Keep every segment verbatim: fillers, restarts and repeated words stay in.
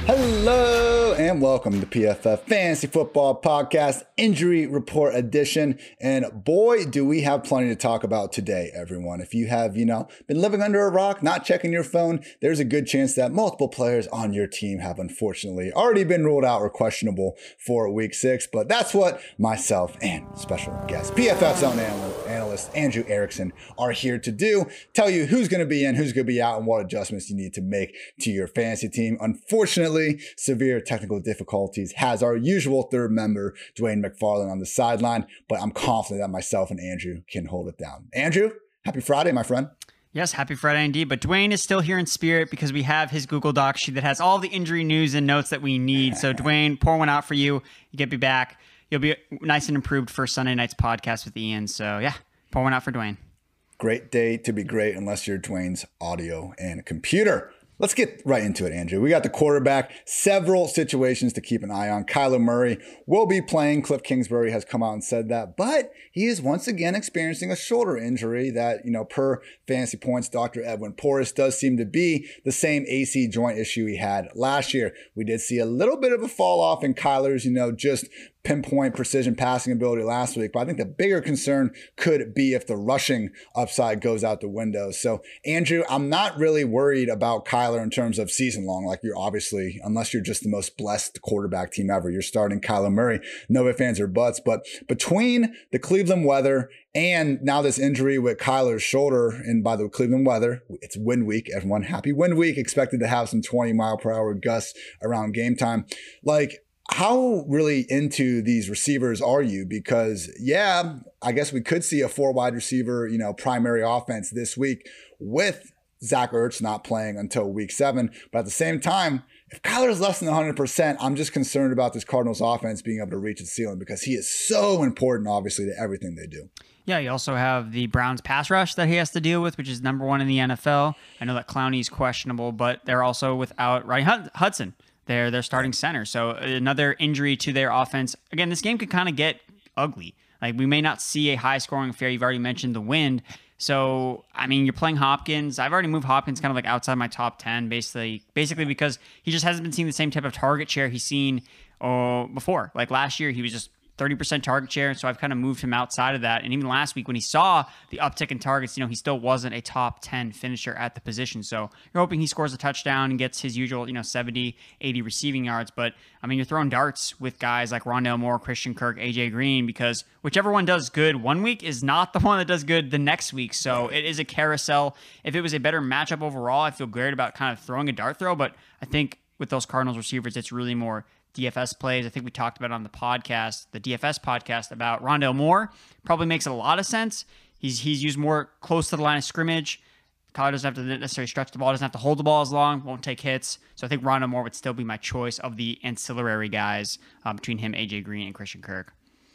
Hello and welcome to P F F Fantasy Football Podcast Injury Report Edition. And boy, do we have plenty to talk about today, everyone. If you have, you know, been living under a rock, not checking your phone, there's a good chance that multiple players on your team have unfortunately already been ruled out or questionable for week six. But that's what myself and special guest P F F's own analyst Andrew Erickson are here to do. Tell you who's going to be in, who's going to be out, and what adjustments you need to make to your fantasy team. Unfortunately, severe technical difficulties has our usual third member, Dwayne McFarland, on the sideline, but I'm confident that myself and Andrew can hold it down. Andrew, happy Friday, my friend. Yes, happy Friday indeed, but Dwayne is still here in spirit because we have his Google Doc sheet that has all the injury news and notes that we need. So Dwayne, pour one out for you. You get me back. You'll be nice and improved for Sunday night's podcast with Ian. So yeah, pour one out for Dwayne. Great day to be great unless you're Dwayne's audio and computer. Let's get right into it, Andrew. We got the quarterback, several situations to keep an eye on. Kyler Murray will be playing. Cliff Kingsbury has come out and said that, but he is once again experiencing a shoulder injury that, you know, per Fantasy Points, Doctor Edwin Porras does seem to be the same A C joint issue he had last year. We did see a little bit of a fall off in Kyler's, you know, just pinpoint precision passing ability last week. But I think the bigger concern could be if the rushing upside goes out the window. So, Andrew, I'm not really worried about Kyler in terms of season long. Like, you're obviously, unless you're just the most blessed quarterback team ever, you're starting Kyler Murray. No ifs, ands, or buts. But between the Cleveland weather and now this injury with Kyler's shoulder, and by the Cleveland weather, it's wind week. Everyone, happy wind week. Expected to have some twenty mile per hour gusts around game time. Like, how really into these receivers are you? Because, yeah, I guess we could see a four wide receiver, you know, primary offense this week with Zach Ertz not playing until week seven. But at the same time, if Kyler is less than one hundred percent, I'm just concerned about this Cardinals offense being able to reach its ceiling because he is so important, obviously, to everything they do. Yeah, you also have the Browns pass rush that he has to deal with, which is number one in the N F L. I know that Clowney's questionable, but they're also without Ryan Hudson. They're their starting center. So another injury to their offense. Again, this game could kind of get ugly. Like, we may not see a high-scoring affair. You've already mentioned the wind. So, I mean, you're playing Hopkins. I've already moved Hopkins kind of like outside my top ten, basically, basically because he just hasn't been seeing the same type of target share he's seen uh, before. Like last year, he was just thirty percent target share, so I've kind of moved him outside of that. And even last week when he saw the uptick in targets, you know, he still wasn't a top ten finisher at the position. So you're hoping he scores a touchdown and gets his usual, you know, seventy, eighty receiving yards. But, I mean, you're throwing darts with guys like Rondale Moore, Christian Kirk, A J Green, because whichever one does good one week is not the one that does good the next week. So it is a carousel. If it was a better matchup overall, I feel great about kind of throwing a dart throw. But I think with those Cardinals receivers, it's really more D F S plays. I think we talked about it on the podcast, the D F S podcast, about Rondale Moore. Probably makes a lot of sense. He's he's used more close to the line of scrimmage. Kyler doesn't have to necessarily stretch the ball, doesn't have to hold the ball as long, won't take hits. So I think Rondale Moore would still be my choice of the ancillary guys uh, between him, A J Green, and Christian Kirk.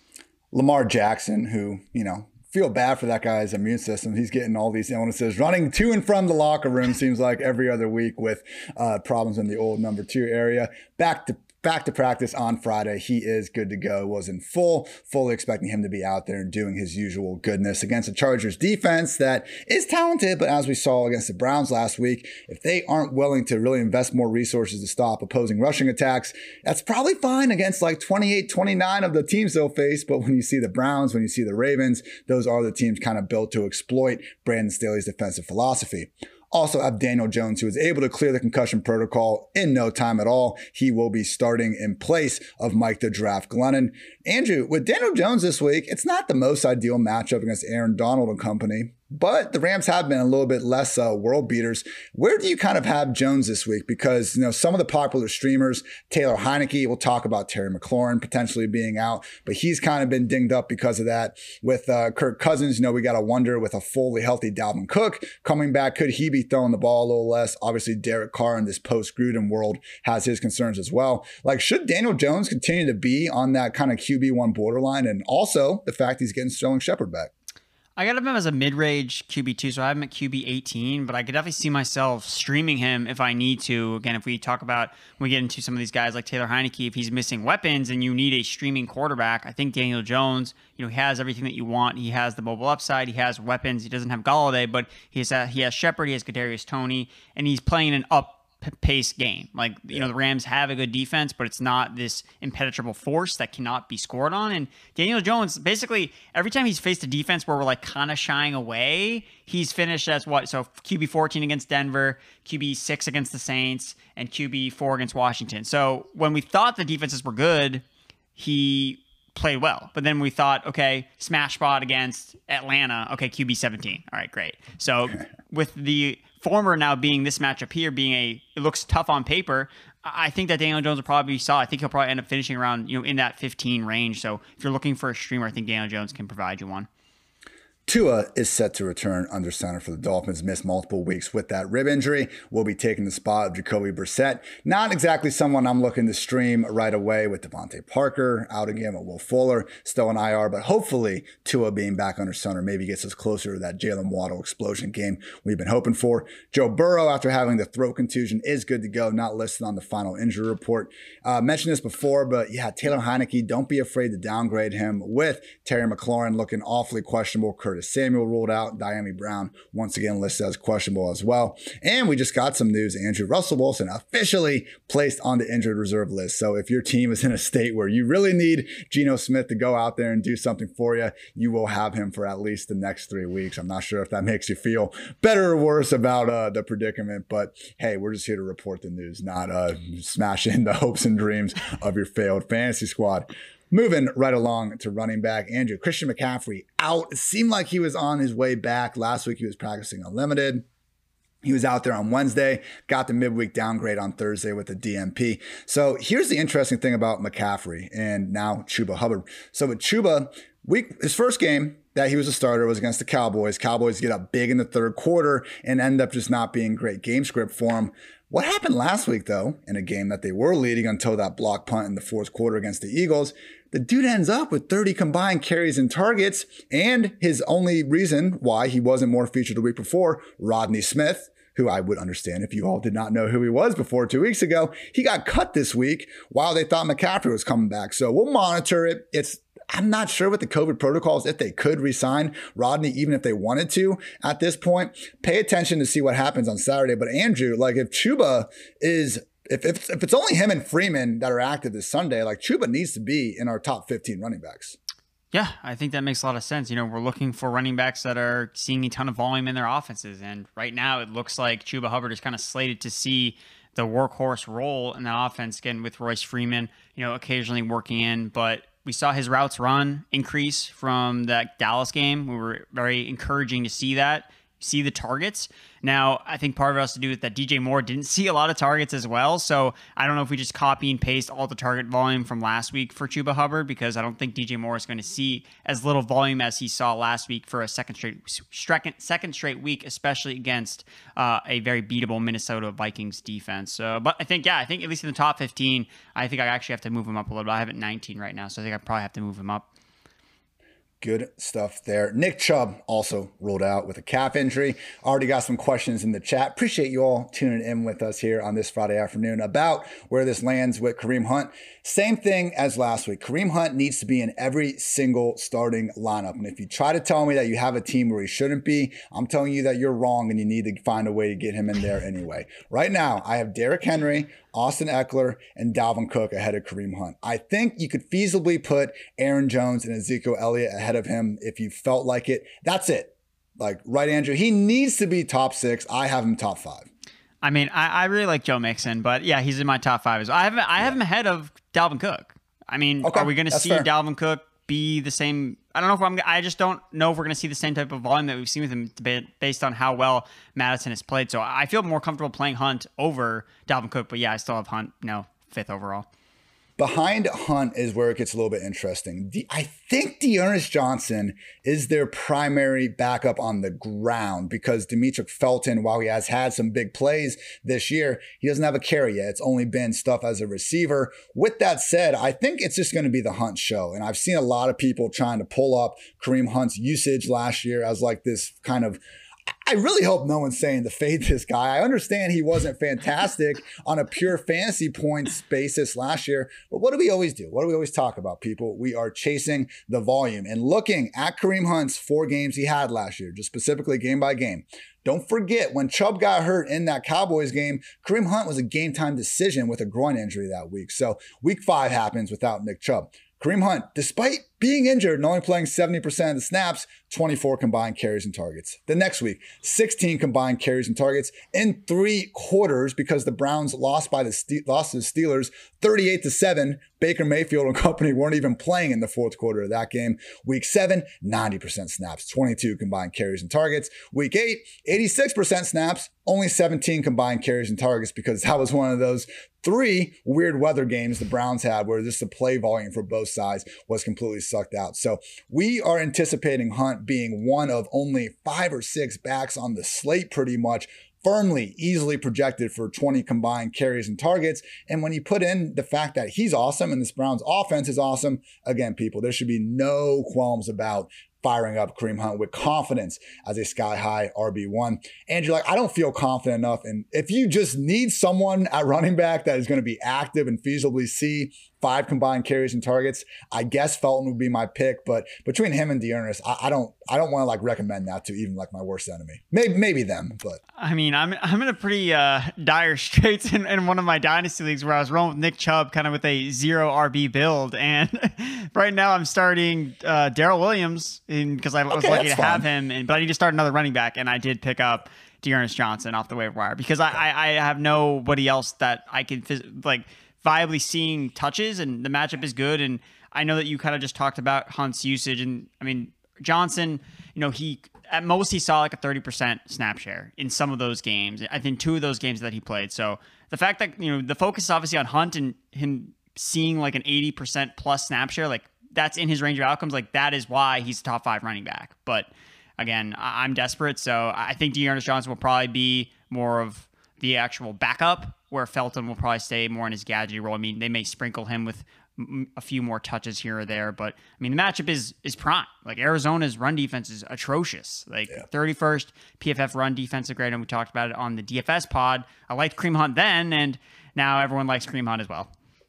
Lamar Jackson, who, you know, feel bad for that guy's immune system. He's getting all these illnesses, running to and from the locker room, seems like every other week with uh, problems in the old number two area. Back to Back to practice on Friday. He is good to go. Was in full, fully expecting him to be out there and doing his usual goodness against the Chargers defense that is talented. But as we saw against the Browns last week, if they aren't willing to really invest more resources to stop opposing rushing attacks, that's probably fine against like twenty-eight, twenty-nine of the teams they'll face. But when you see the Browns, when you see the Ravens, those are the teams kind of built to exploit Brandon Staley's defensive philosophy. Also have Daniel Jones, who is able to clear the concussion protocol in no time at all. He will be starting in place of Mike the Draft Glennon. Andrew, with Daniel Jones this week, it's not the most ideal matchup against Aaron Donald and company. But the Rams have been a little bit less uh, world beaters. Where do you kind of have Jones this week? Because, you know, some of the popular streamers, Taylor Heineke, will talk about Terry McLaurin potentially being out, but he's kind of been dinged up because of that. With uh, Kirk Cousins, you know, we got to wonder with a fully healthy Dalvin Cook coming back, could he be throwing the ball a little less? Obviously, Derek Carr in this post-Gruden world has his concerns as well. Like, should Daniel Jones continue to be on that kind of Q B one borderline? And also the fact he's getting Sterling Shepard back. I got him as a mid-range Q B two, so I have him at Q B eighteen, but I could definitely see myself streaming him if I need to. Again, if we talk about, when we get into some of these guys like Taylor Heineke, if he's missing weapons and you need a streaming quarterback, I think Daniel Jones, you know, he has everything that you want. He has the mobile upside, he has weapons, he doesn't have Golladay, but he has, uh, he has Shepard, he has Kadarius Toney, and he's playing an up pace game. Like, you yeah. know, the Rams have a good defense, but it's not this impenetrable force that cannot be scored on. And Daniel Jones, basically, every time he's faced a defense where we're like kind of shying away, he's finished as what? So Q B fourteen against Denver, Q B six against the Saints, and Q B four against Washington. So when we thought the defenses were good, he played well. But then we thought, okay, smash spot against Atlanta. Okay, Q B seventeen. All right, great. So with the former now being this matchup here, being a, it looks tough on paper, I think that Daniel Jones will probably be solid. I think he'll probably end up finishing around, you know, in that fifteen range. So if you're looking for a streamer, I think Daniel Jones can provide you one. Tua is set to return under center for the Dolphins, missed multiple weeks with that rib injury. Will be taking the spot of Jacoby Brissett. Not exactly someone I'm looking to stream right away with Devontae Parker out again, with Will Fuller still in I R, but hopefully Tua being back under center maybe gets us closer to that Jalen Waddle explosion game we've been hoping for. Joe Burrow, after having the throat contusion, is good to go, not listed on the final injury report. Uh, mentioned this before, but yeah, Taylor Heineke, don't be afraid to downgrade him with Terry McLaurin looking awfully questionable. Curtis Samuel ruled out. Diami Brown once again listed as questionable as well. And we just got some news. Andrew Russell Wilson officially placed on the injured reserve list. So if your team is in a state where you really need Geno Smith to go out there and do something for you, you will have him for at least the next three weeks. I'm not sure if that makes you feel better or worse about uh, the predicament, but hey, we're just here to report the news, not uh, smash in the hopes and dreams of your failed fantasy squad. Moving right along to running back, Andrew, Christian McCaffrey out. It seemed like he was on his way back. Last week he was practicing unlimited. He was out there on Wednesday, got the midweek downgrade on Thursday with the D N P. So here's the interesting thing about McCaffrey and now Chuba Hubbard. So with Chuba, week his first game that he was a starter was against the Cowboys. Cowboys get up big in the third quarter and end up just not being great game script for him. What happened last week, though, in a game that they were leading until that block punt in the fourth quarter against the Eagles, the dude ends up with thirty combined carries and targets, and his only reason why he wasn't more featured the week before, Rodney Smith, who I would understand if you all did not know who he was before two weeks ago, he got cut this week while they thought McCaffrey was coming back. So we'll monitor it. It's I'm not sure with the COVID protocols if they could re-sign Rodney, even if they wanted to at this point. Pay attention to see what happens on Saturday. But Andrew, like if Chuba is, if, if, if it's only him and Freeman that are active this Sunday, like Chuba needs to be in our top fifteen running backs. Yeah, I think that makes a lot of sense. You know, we're looking for running backs that are seeing a ton of volume in their offenses. And right now it looks like Chuba Hubbard is kind of slated to see the workhorse role in that offense, again, with Royce Freeman, you know, occasionally working in. But we saw his routes run increase from that Dallas game. We were very encouraging to see that, see the targets. Now, I think part of it has to do with that D J Moore didn't see a lot of targets as well. So I don't know if we just copy and paste all the target volume from last week for Chuba Hubbard, because I don't think D J Moore is going to see as little volume as he saw last week for a second straight second, second straight week, especially against uh, a very beatable Minnesota Vikings defense. Uh, but I think, yeah, I think at least in the top fifteen, I think I actually have to move him up a little bit. I have it nineteen right now, so I think I probably have to move him up. Good stuff there. Nick Chubb also ruled out with a calf injury. Already got some questions in the chat. Appreciate you all tuning in with us here on this Friday afternoon about where this lands with Kareem Hunt. Same thing as last week. Kareem Hunt needs to be in every single starting lineup. And if you try to tell me that you have a team where he shouldn't be, I'm telling you that you're wrong and you need to find a way to get him in there anyway. Right now, I have Derrick Henry, Austin Eckler, and Dalvin Cook ahead of Kareem Hunt. I think you could feasibly put Aaron Jones and Ezekiel Elliott ahead of him if you felt like it. That's it. Like, right, Andrew? He needs to be top six. I have him top five. I mean, I, I really like Joe Mixon, but yeah, he's in my top five as well. I have, I have yeah. him ahead of Dalvin Cook. I mean, okay, are we going to see fair. Dalvin Cook be the same? I don't know if I'm, I just don't know if we're going to see the same type of volume that we've seen with him based on how well Madison has played. So I feel more comfortable playing Hunt over Dalvin Cook, but yeah, I still have Hunt, you know, fifth overall. Behind Hunt is where it gets a little bit interesting. The, I think Dearness Johnson is their primary backup on the ground because Demetric Felton, while he has had some big plays this year, he doesn't have a carry yet. It's only been stuff as a receiver. With that said, I think it's just going to be the Hunt show. And I've seen a lot of people trying to pull up Kareem Hunt's usage last year as like this kind of, I really hope no one's saying to fade this guy. I understand he wasn't fantastic on a pure fantasy points basis last year, but what do we always do? What do we always talk about, people? We are chasing the volume and looking at Kareem Hunt's four games he had last year, just specifically game by game. Don't forget, when Chubb got hurt in that Cowboys game, Kareem Hunt was a game-time decision with a groin injury that week. So week five happens without Nick Chubb. Kareem Hunt, despite being injured and only playing seventy percent of the snaps, twenty-four combined carries and targets. The next week, sixteen combined carries and targets in three quarters because the Browns lost by the Ste- lost to the Steelers thirty-eight to seven. Baker Mayfield and company weren't even playing in the fourth quarter of that game. Week seven, ninety percent snaps, twenty-two combined carries and targets. Week eight, eighty-six percent snaps, only seventeen combined carries and targets because that was one of those three weird weather games the Browns had where just the play volume for both sides was completely sucked out. So we are anticipating Hunt being one of only five or six backs on the slate pretty much, firmly, easily projected for twenty combined carries and targets. And when you put in the fact that he's awesome and this Browns offense is awesome, again, people, there should be no qualms about firing up Kareem Hunt with confidence as a sky-high R B one. Andrew, like, I don't feel confident enough. And if you just need someone at running back that is going to be active and feasibly see five combined carries and targets, I guess Felton would be my pick. But between him and Dearness, I, I don't I don't want to like recommend that to even like my worst enemy. Maybe maybe them, but I mean, I'm I'm in a pretty uh, dire straits in, in one of my dynasty leagues where I was rolling with Nick Chubb kind of with a zero R B build. And right now I'm starting uh, Darrell Williams because I was okay, lucky to fine. have him, and, but I need to start another running back, and I did pick up Dearness Johnson off the waiver wire because I, I, I have nobody else that I can phys- like viably seeing touches, and the matchup is good. And I know that you kind of just talked about Hunt's usage, and I mean, Johnson, you know, he at most he saw like a thirty percent snap share in some of those games. I think two of those games that he played. So the fact that, you know, the focus is obviously on Hunt and him seeing like an eighty percent plus snap share, like that's in his range of outcomes. Like that is why he's a top five running back. But again, I- I'm desperate. So I think Dearness Johnson will probably be more of the actual backup, where Felton will probably stay more in his gadgety role. I mean, they may sprinkle him with a few more touches here or there, but I mean, the matchup is is prime. Like Arizona's run defense is atrocious. Like yeah. thirty-first P F F run defensive grade, and we talked about it on the D F S pod. I liked Kareem Hunt then, and now everyone likes Kareem Hunt as well.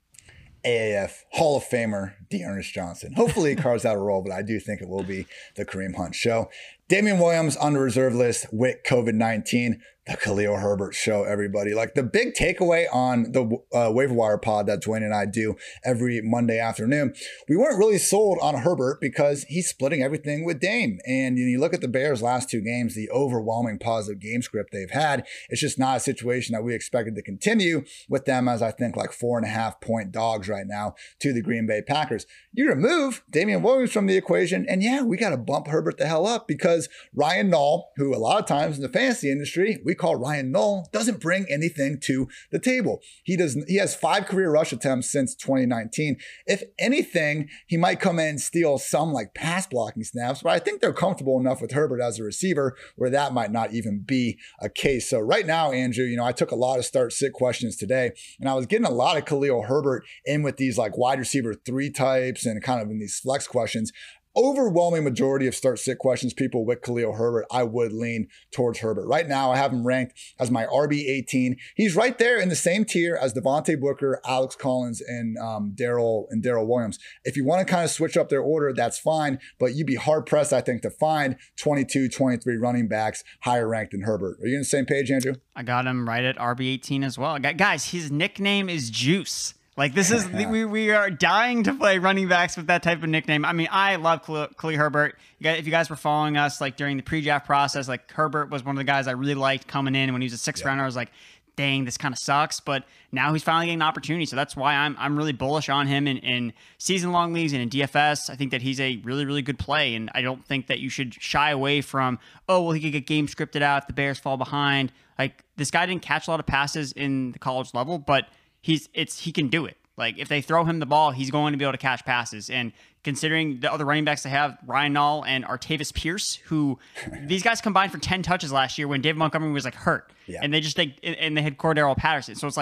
A A F Hall of Famer Dearness Johnson. Hopefully he carves out a role, but I do think it will be the Kareem Hunt show. Damian Williams on the reserve list with COVID nineteen. The Khalil Herbert show, everybody. Like the big takeaway on the uh, waiver wire pod that Dwayne and I do every Monday afternoon, we weren't really sold on Herbert because he's splitting everything with Dame. And you, know, you look at the Bears' last two games, the overwhelming positive game script they've had. It's just not a situation that we expected to continue with them as I think like four and a half point dogs right now to the Green Bay Packers. You remove Damian Williams from the equation, and yeah, we got to bump Herbert the hell up because Ryan Nall, who a lot of times in the fantasy industry, we call Ryan Nall, doesn't bring anything to the table. He doesn't. He has five career rush attempts since twenty nineteen. If anything, he might come in and steal some like pass blocking snaps, but I think they're comfortable enough with Herbert as a receiver where that might not even be a case. So right now, Andrew, you know, I took a lot of start sit questions today, and I was getting a lot of Khalil Herbert in with these like wide receiver three types and kind of in these flex questions. Overwhelming majority of start sit questions, people with Khalil Herbert, I would lean towards Herbert. Right now, I have him ranked as my R B eighteen. He's right there in the same tier as Devontae Booker, Alex Collins, and um, Darrell and Darrell Williams. If you want to kind of switch up their order, that's fine, but you'd be hard pressed, I think, to find twenty-two, twenty-three running backs higher ranked than Herbert. Are you on the same page, Andrew? I got him right at R B eighteen as well. Guys, his nickname is Juice. Like this is we we are dying to play running backs with that type of nickname. I mean, I love Khalil Herbert. You guys, if you guys were following us like during the pre-draft process, like Herbert was one of the guys I really liked coming in. When he was a sixth yeah. rounder, I was like, dang, this kind of sucks. But now he's finally getting an opportunity, so that's why I'm I'm really bullish on him in, in season long leagues and in D F S. I think that he's a really really good play, and I don't think that you should shy away from, oh well, he could get game scripted out if the Bears fall behind. Like this guy didn't catch a lot of passes in the college level, but he's it's he can do it. Like, if they throw him the ball, he's going to be able to catch passes. And considering the other running backs they have, Ryan Nall and Artavis Pierce, who these guys combined for ten touches last year when David Montgomery was, like, hurt. Yeah. And they just, like, and they had Cordero Patterson. So it's like,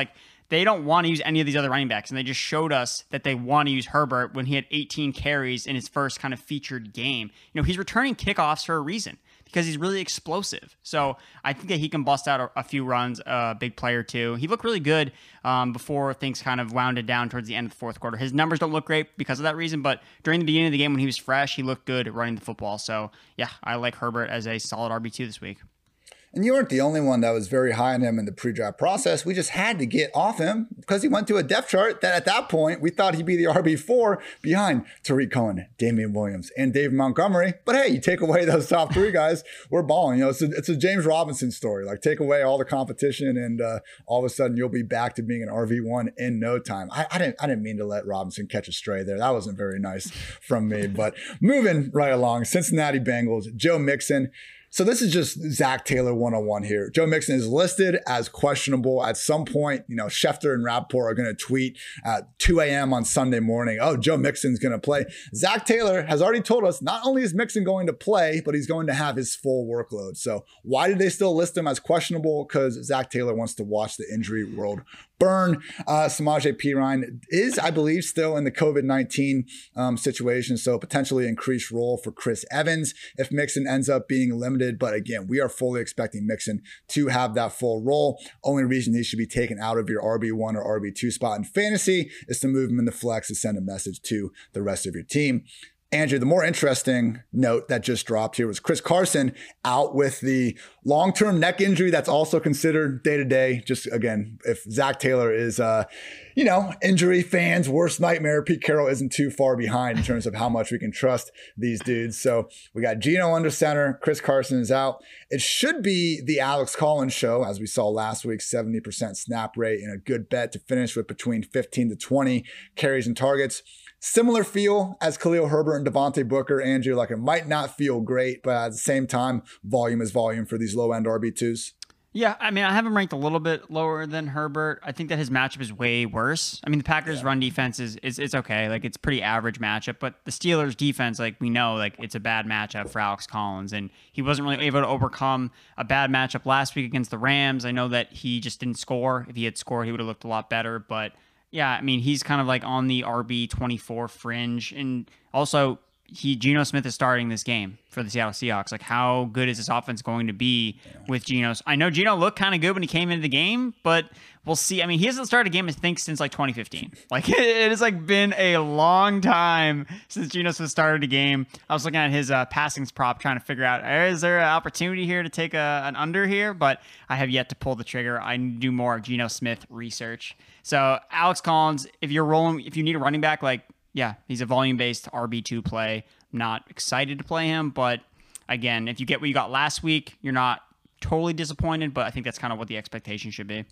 they don't want to use any of these other running backs. And they just showed us that they want to use Herbert when he had eighteen carries in his first kind of featured game. You know, he's returning kickoffs for a reason, because he's really explosive. So I think that he can bust out a, a few runs, a uh, big player too. He looked really good um, before things kind of wounded down towards the end of the fourth quarter. His numbers don't look great because of that reason, but during the beginning of the game when he was fresh, he looked good at running the football. So yeah, I like Herbert as a solid R B two this week. And you weren't the only one that was very high on him in the pre-draft process. We just had to get off him because he went to a depth chart that at that point we thought he'd be the R B four behind Tariq Cohen, Damian Williams, and David Montgomery. But hey, you take away those top three guys, we're balling. You know, it's a, it's a James Robinson story. Like, take away all the competition, and uh, all of a sudden you'll be back to being an R V one in no time. I, I didn't I didn't mean to let Robinson catch a stray there. That wasn't very nice from me. But moving right along, Cincinnati Bengals, Joe Mixon. So this is just Zach Taylor one oh one here. Joe Mixon is listed as questionable. At some point, you know, Schefter and Rappaport are going to tweet at two a.m. on Sunday morning, oh, Joe Mixon's going to play. Zach Taylor has already told us not only is Mixon going to play, but he's going to have his full workload. So why did they still list him as questionable? Because Zach Taylor wants to watch the injury world burn. Uh, Samaje Perine is, I believe, still in the COVID nineteen um, situation, so potentially increased role for Chris Evans if Mixon ends up being limited. But again, we are fully expecting Mixon to have that full role. Only reason he should be taken out of your R B one or R B two spot in fantasy is to move him in the flex to send a message to the rest of your team. Andrew, the more interesting note that just dropped here was Chris Carson out with the long-term neck injury that's also considered day-to-day. Just, again, if Zach Taylor is, uh, you know, injury fans' worst nightmare, Pete Carroll isn't too far behind in terms of how much we can trust these dudes. So we got Geno under center. Chris Carson is out. It should be the Alex Collins show, as we saw last week, seventy percent snap rate and a good bet to finish with between fifteen to twenty carries and targets. Similar feel as Khalil Herbert and Devontae Booker, Andrew. Like, it might not feel great, but at the same time, volume is volume for these low-end R B twos. Yeah, I mean, I have him ranked a little bit lower than Herbert. I think that his matchup is way worse. I mean, the Packers' yeah. run defense is, is it's okay. Like, it's pretty average matchup, but the Steelers' defense, like, we know, like, it's a bad matchup for Alex Collins, and he wasn't really able to overcome a bad matchup last week against the Rams. I know that he just didn't score. If he had scored, he would have looked a lot better, but yeah, I mean, he's kind of like on the R B twenty-four fringe. And also, he Geno Smith is starting this game for the Seattle Seahawks. Like, how good is this offense going to be yeah. with Geno? I know Geno looked kind of good when he came into the game, but we'll see. I mean, he hasn't started a game, I think, since like twenty fifteen. Like, it has like been a long time since Geno Smith started a game. I was looking at his uh, passings prop, trying to figure out, is there an opportunity here to take a, an under here? But I have yet to pull the trigger. I need to do more Geno Smith research. So Alex Collins, if you're rolling, if you need a running back, like, yeah, he's a volume-based R B two play. I'm not excited to play him, but again, if you get what you got last week, you're not totally disappointed, but I think that's kind of what the expectation should be.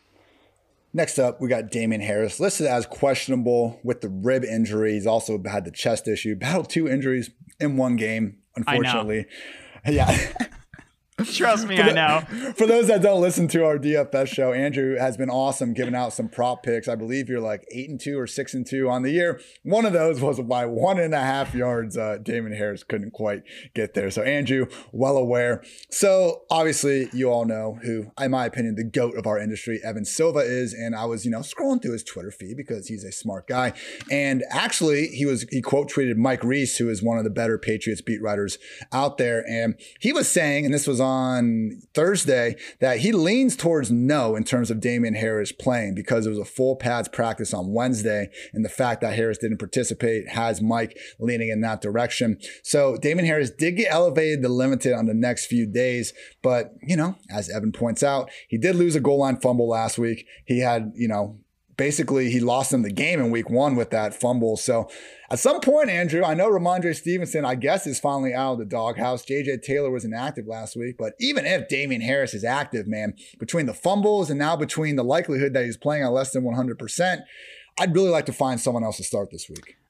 Next up, we got Damien Harris, listed as questionable with the rib injury. He's also had the chest issue, battled two injuries in one game, unfortunately. I know. Yeah. Trust me, the, I know. For those that don't listen to our D F S show, Andrew has been awesome giving out some prop picks. I believe you're like eight and two or six and two on the year. One of those was by one and a half yards. Uh, Damien Harris couldn't quite get there. So Andrew, well aware. So obviously, you all know who, in my opinion, the GOAT of our industry, Evan Silva, is. And I was, you know, scrolling through his Twitter feed because he's a smart guy. And actually, he was he quote tweeted Mike Reese, who is one of the better Patriots beat writers out there, and he was saying, and this was on Thursday, that he leans towards no in terms of Damien Harris playing because it was a full pads practice on Wednesday, and the fact that Harris didn't participate has Mike leaning in that direction. So Damien Harris did get elevated to limited on the next few days, but, you know, as Evan points out, he did lose a goal line fumble last week. He had, you know, basically he lost them the game in week one with that fumble. So at some point, Andrew, I know Ramondre Stevenson, I guess, is finally out of the doghouse. J J Taylor was inactive last week, but even if Damien Harris is active, man, between the fumbles and now between the likelihood that he's playing at less than one hundred percent, I'd really like to find someone else to start this week.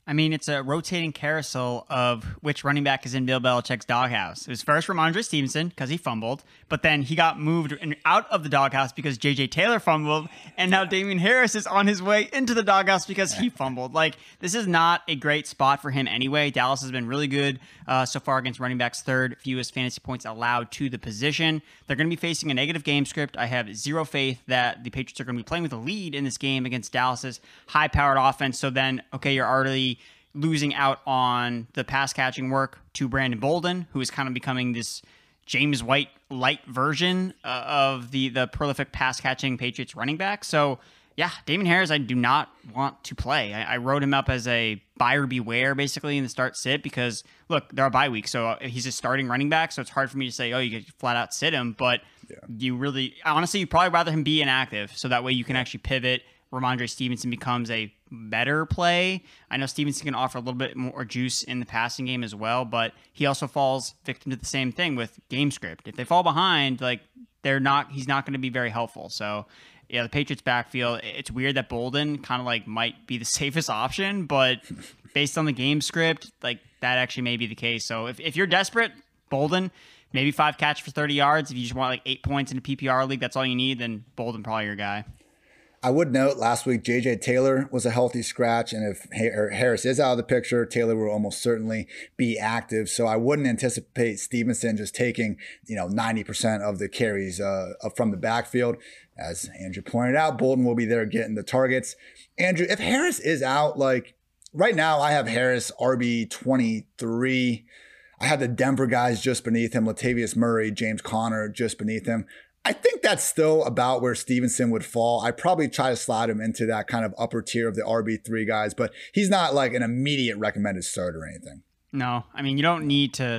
I mean, it's a rotating carousel of which running back is in Bill Belichick's doghouse. It was first Ramondre Stevenson because he fumbled, but then he got moved in, out of the doghouse because J J Taylor fumbled, and now Damien Harris is on his way into the doghouse because he fumbled. Like, this is not a great spot for him anyway. Dallas has been really good uh, so far against running backs, third fewest fantasy points allowed to the position. They're going to be facing a negative game script. I have zero faith that the Patriots are going to be playing with a lead in this game against Dallas's high-powered offense. So then, okay, you're already losing out on the pass catching work to Brandon Bolden, who is kind of becoming this James White light version uh, of the the prolific pass catching Patriots running back. So yeah, Damien Harris, I do not want to play. I, I wrote him up as a buyer beware basically in the start sit because look, there are bye weeks, so he's a starting running back. So it's hard for me to say, oh, you could flat out sit him, but yeah. you really, honestly, you probably rather him be inactive so that way you can actually pivot. Ramondre Stevenson becomes a better play. I know Stevenson can offer a little bit more juice in the passing game as well, but he also falls victim to the same thing with game script. If they fall behind, like they're not, he's not going to be very helpful. So yeah, the Patriots backfield, it's weird that Bolden kind of like might be the safest option, but based on the game script, like that actually may be the case. So if, if you're desperate, Bolden, maybe five catch for thirty yards. If you just want like eight points in a P P R league, that's all you need, then Bolden probably your guy. I would note last week, J J Taylor was a healthy scratch. And if Harris is out of the picture, Taylor will almost certainly be active. So I wouldn't anticipate Stevenson just taking, you know, ninety percent of the carries uh, from the backfield. As Andrew pointed out, Bolden will be there getting the targets. Andrew, if Harris is out, like right now I have Harris R B twenty-three. I have the Denver guys just beneath him, Latavius Murray, James Conner just beneath him. I think that's still about where Stevenson would fall. I probably try to slide him into that kind of upper tier of the R B three guys, but he's not like an immediate recommended start or anything. No, I mean, you don't need to.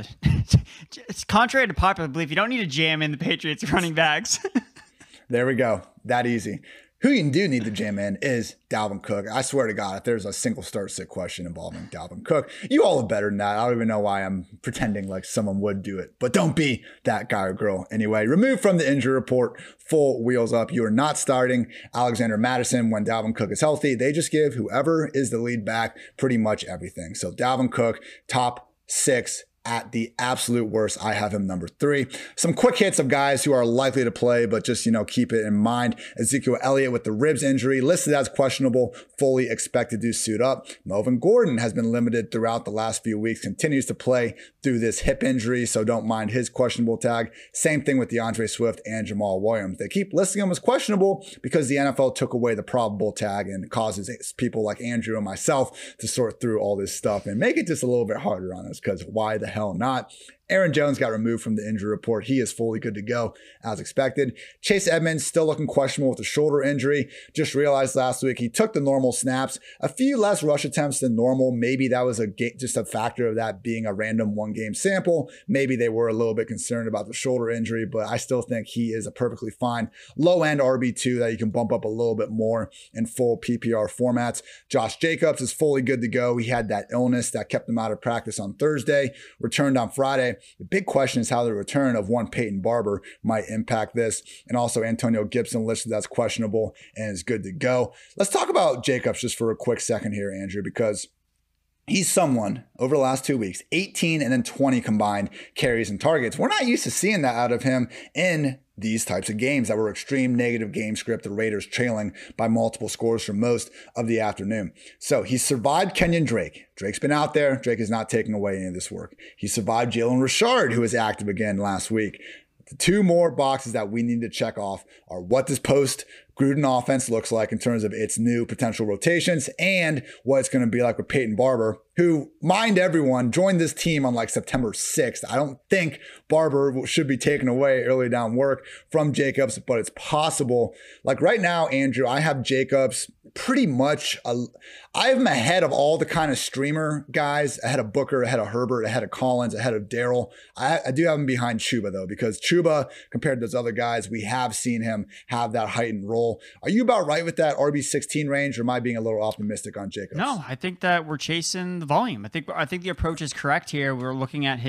It's contrary to popular belief. You don't need to jam in the Patriots running backs. There we go. That easy. Who you do need to jam in is Dalvin Cook. I swear to God, if there's a single start sit question involving Dalvin Cook, you all are better than that. I don't even know why I'm pretending like someone would do it, but don't be that guy or girl. Anyway, removed from the injury report, full wheels up. You are not starting Alexander Mattison when Dalvin Cook is healthy. They just give whoever is the lead back pretty much everything. So Dalvin Cook, top six. At the absolute worst, I have him number three. Some quick hits of guys who are likely to play, but just, you know, keep it in mind. Ezekiel Elliott with the ribs injury, listed as questionable, fully expected to suit up. Melvin Gordon has been limited throughout the last few weeks, continues to play through this hip injury, so don't mind his questionable tag. Same thing with DeAndre Swift and Jamal Williams. They keep listing them as questionable because the N F L took away the probable tag and causes people like Andrew and myself to sort through all this stuff and make it just a little bit harder on us because why the hell not? Aaron Jones got removed from the injury report. He is fully good to go as expected. Chase Edmonds still looking questionable with a shoulder injury. Just realized last week he took the normal snaps, a few less rush attempts than normal. Maybe that was a just a factor of that being a random one game sample. Maybe they were a little bit concerned about the shoulder injury, but I still think he is a perfectly fine low end R B two that you can bump up a little bit more in full P P R formats. Josh Jacobs is fully good to go. He had that illness that kept him out of practice on Thursday, returned on Friday. The big question is how the return of one Peyton Barber might impact this. And also Antonio Gibson listed as questionable and is good to go. Let's talk about Jacobs just for a quick second here, Andrew, because he's someone over the last two weeks, eighteen and then twenty combined carries and targets. We're not used to seeing that out of him in these types of games that were extreme negative game script, the Raiders trailing by multiple scores for most of the afternoon. So he survived Kenyon Drake. Drake's been out there. Drake is not taking away any of this work. He survived Jalen Richard, who was active again last week. The two more boxes that we need to check off are what this post Gruden offense looks like in terms of its new potential rotations and what it's going to be like with Peyton Barber, who, mind everyone, joined this team on like September sixth. I don't think Barber should be taken away early down work from Jacobs, but it's possible. Like right now, Andrew, I have Jacobs pretty much, a, I have him ahead of all the kind of streamer guys, ahead of Booker, ahead of Herbert, ahead of Collins, ahead of Darrell. I, I do have him behind Chuba though, because Chuba, compared to those other guys, we have seen him have that heightened role. Are you about right with that R B sixteen range, or am I being a little optimistic on Jacobs? No, I think that we're chasing the volume. I think I think the approach is correct here. We're looking at his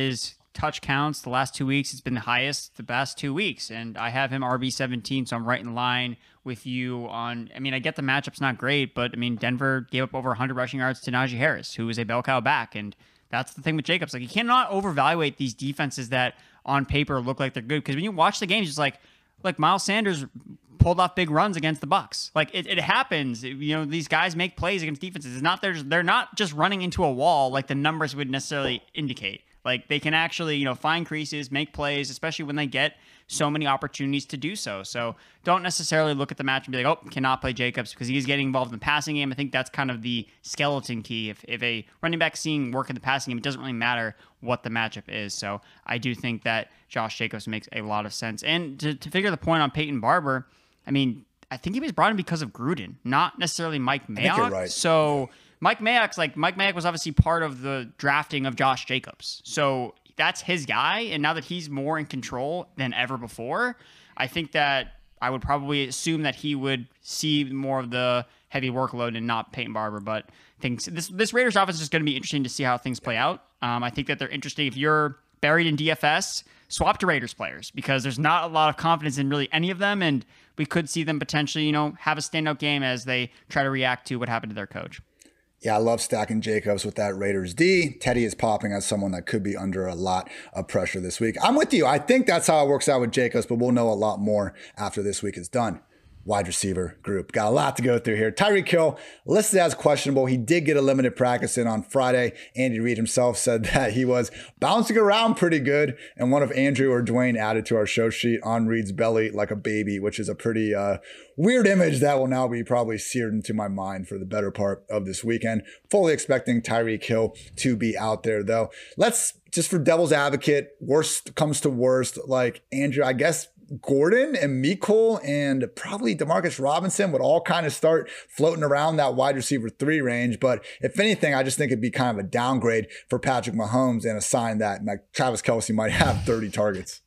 touch counts the last two weeks, it's been the highest the past two weeks. And I have him R B seventeen, so I'm right in line with you on, I mean, I get the matchup's not great, but I mean, Denver gave up over one hundred rushing yards to Najee Harris, who is a bell cow back. And that's the thing with Jacobs. Like, you cannot overvaluate these defenses that on paper look like they're good. Because when you watch the games, it's like, like Miles Sanders pulled off big runs against the Bucs. Like, it, it happens. You know, these guys make plays against defenses. It's not, they're, just, they're not just running into a wall like the numbers would necessarily indicate. Like, they can actually, you know, find creases, make plays, especially when they get so many opportunities to do so. So don't necessarily look at the match and be like, oh, cannot play Jacobs because he's getting involved in the passing game. I think that's kind of the skeleton key. If, if a running back seeing work in the passing game, it doesn't really matter what the matchup is. So I do think that Josh Jacobs makes a lot of sense. And to, to figure the point on Peyton Barber, I mean, I think he was brought in because of Gruden, not necessarily Mike Mayock. I think you're right. So Mike Mayock's like, Mike Mayock was obviously part of the drafting of Josh Jacobs. So that's his guy. And now that he's more in control than ever before, I think that I would probably assume that he would see more of the heavy workload and not Peyton Barber. But I think this, this Raiders offense is going to be interesting to see how things play out. Um, I think that they're interesting. If you're buried in D F S, swap to Raiders players because there's not a lot of confidence in really any of them. And we could see them potentially, you know, have a standout game as they try to react to what happened to their coach. Yeah, I love stacking Jacobs with that Raiders D. Teddy is popping as someone that could be under a lot of pressure this week. I'm with you. I think that's how it works out with Jacobs, but we'll know a lot more after this week is done. Wide receiver group. Got a lot to go through here. Tyreek Hill, listed as questionable. He did get a limited practice in on Friday. Andy Reid himself said that he was bouncing around pretty good. And one of Andrew or Dwayne added to our show sheet on Reid's belly like a baby, which is a pretty uh, weird image that will now be probably seared into my mind for the better part of this weekend. Fully expecting Tyreek Hill to be out there, though. Let's, just for devil's advocate, worst comes to worst, like Andrew, I guess Gordon and Mecole and probably Demarcus Robinson would all kind of start floating around that wide receiver three range. But if anything, I just think it'd be kind of a downgrade for Patrick Mahomes and a sign that like Travis Kelce might have thirty targets.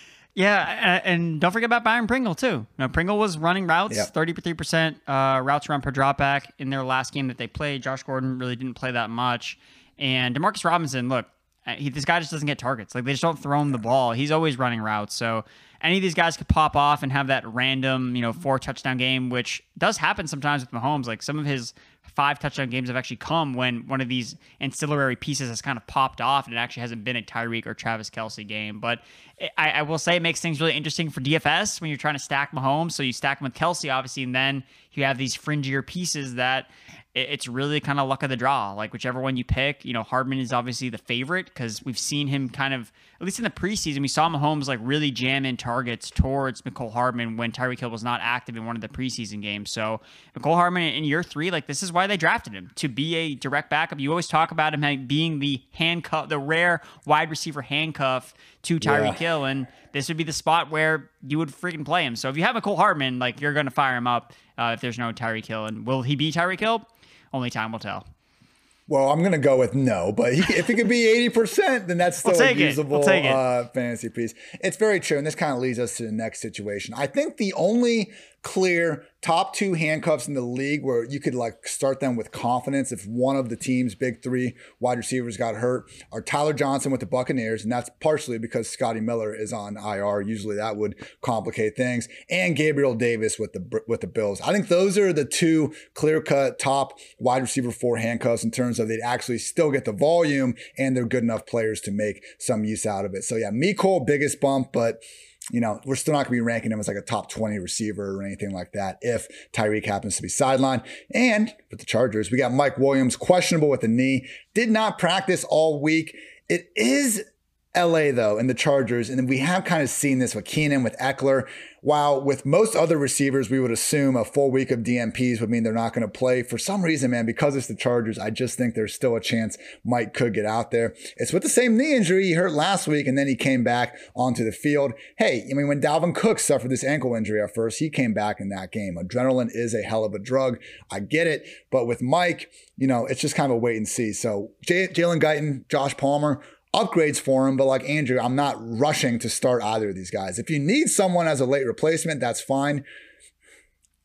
Yeah, and don't forget about Byron Pringle, too. Now, Pringle was running routes, yep. thirty-three percent uh, routes run per dropback in their last game that they played. Josh Gordon really didn't play that much. And Demarcus Robinson, look, he, this guy just doesn't get targets. Like, they just don't throw him the ball. He's always running routes. So any of these guys could pop off and have that random, you know, four touchdown game, which does happen sometimes with Mahomes. Like, some of his five touchdown games have actually come when one of these ancillary pieces has kind of popped off and it actually hasn't been a Tyreek or Travis Kelce game. But I, I will say it makes things really interesting for D F S when you're trying to stack Mahomes. So you stack him with Kelce, obviously, and then you have these fringier pieces that it's really kind of luck of the draw. Like, whichever one you pick, you know, Hardman is obviously the favorite because we've seen him kind of, at least in the preseason, we saw Mahomes like really jam in targets towards Mecole Hardman when Tyreek Hill was not active in one of the preseason games. So Mecole Hardman in year three, like, this is why they drafted him, to be a direct backup. You always talk about him being the handcuff, the rare wide receiver handcuff to Tyreek yeah. Hill, and this would be the spot where you would freaking play him. So if you have Mecole Hardman, like, you're going to fire him up uh, if there's no Tyreek Hill. And will he be Tyreek Hill? Only time will tell. Well, I'm going to go with no, but he, if he could be eighty percent, then that's still we'll a usable we'll uh, fantasy piece. It's very true. And this kind of leads us to the next situation. I think the only clear top two handcuffs in the league where you could like start them with confidence if one of the team's big three wide receivers got hurt are Tyler Johnson with the Buccaneers, and that's partially because Scotty Miller is on I R. Usually that would complicate things, and Gabriel Davis with the with the Bills. I think those are the two clear-cut top wide receiver four handcuffs in terms of they'd actually still get the volume and they're good enough players to make some use out of it. So yeah, Mecole, biggest bump, but you know, we're still not going to be ranking him as like a top twenty receiver or anything like that if Tyreek happens to be sidelined. And with the Chargers, we got Mike Williams, questionable with the knee, did not practice all week. It is L A though, and the Chargers, and we have kind of seen this with Keenan, with Eckler. While with most other receivers, we would assume a full week of D N Ps would mean they're not going to play. For some reason, man, because it's the Chargers, I just think there's still a chance Mike could get out there. It's with the same knee injury he hurt last week, and then he came back onto the field. Hey, I mean, when Dalvin Cook suffered this ankle injury at first, he came back in that game. Adrenaline is a hell of a drug. I get it. But with Mike, you know, it's just kind of a wait and see. So J- Jalen Guyton, Josh Palmer, upgrades for him, but like Andrew, I'm not rushing to start either of these guys. If you need someone as a late replacement, that's fine.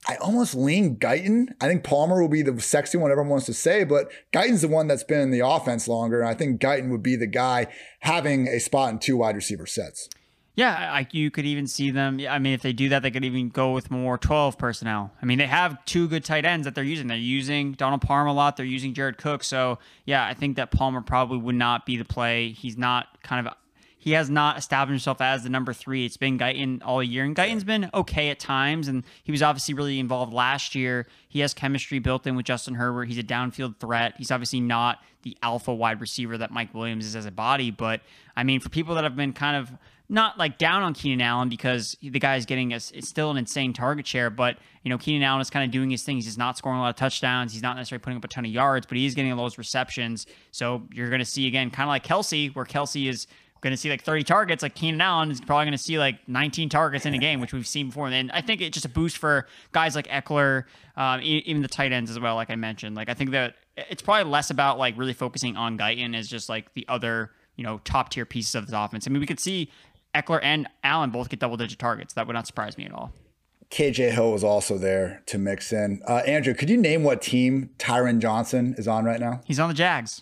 I almost lean Guyton. I think Palmer will be the sexy one everyone wants to say, but Guyton's the one that's been in the offense longer. And I think Guyton would be the guy having a spot in two wide receiver sets. Yeah, like you could even see them. I mean, if they do that, they could even go with more twelve personnel. I mean, they have two good tight ends that they're using. They're using Donald Palmer a lot. They're using Jared Cook. So, yeah, I think that Palmer probably would not be the play. He's not kind of he has not established himself as the number three. It's been Guyton all year, and Guyton's been okay at times, and he was obviously really involved last year. He has chemistry built in with Justin Herbert. He's a downfield threat. He's obviously not the alpha wide receiver that Mike Williams is as a body, but, I mean, for people that have been kind of not like down on Keenan Allen because the guy is getting a, it's still an insane target share, but you know, Keenan Allen is kind of doing his thing. He's just not scoring a lot of touchdowns. He's not necessarily putting up a ton of yards, but he's getting those receptions. So you're going to see again, kind of like Kelsey, where Kelsey is going to see like thirty targets. Like Keenan Allen is probably going to see like nineteen targets in a game, which we've seen before. And I think it's just a boost for guys like Eckler, um, even the tight ends as well. Like I mentioned, like I think that it's probably less about like really focusing on Guyton as just like the other, you know, top tier pieces of the offense. I mean, we could see Eckler and Allen both get double-digit targets. That would not surprise me at all. K J Hill was also there to mix in. Uh, Andrew, could you name what team Tyron Johnson is on right now? He's on the Jags.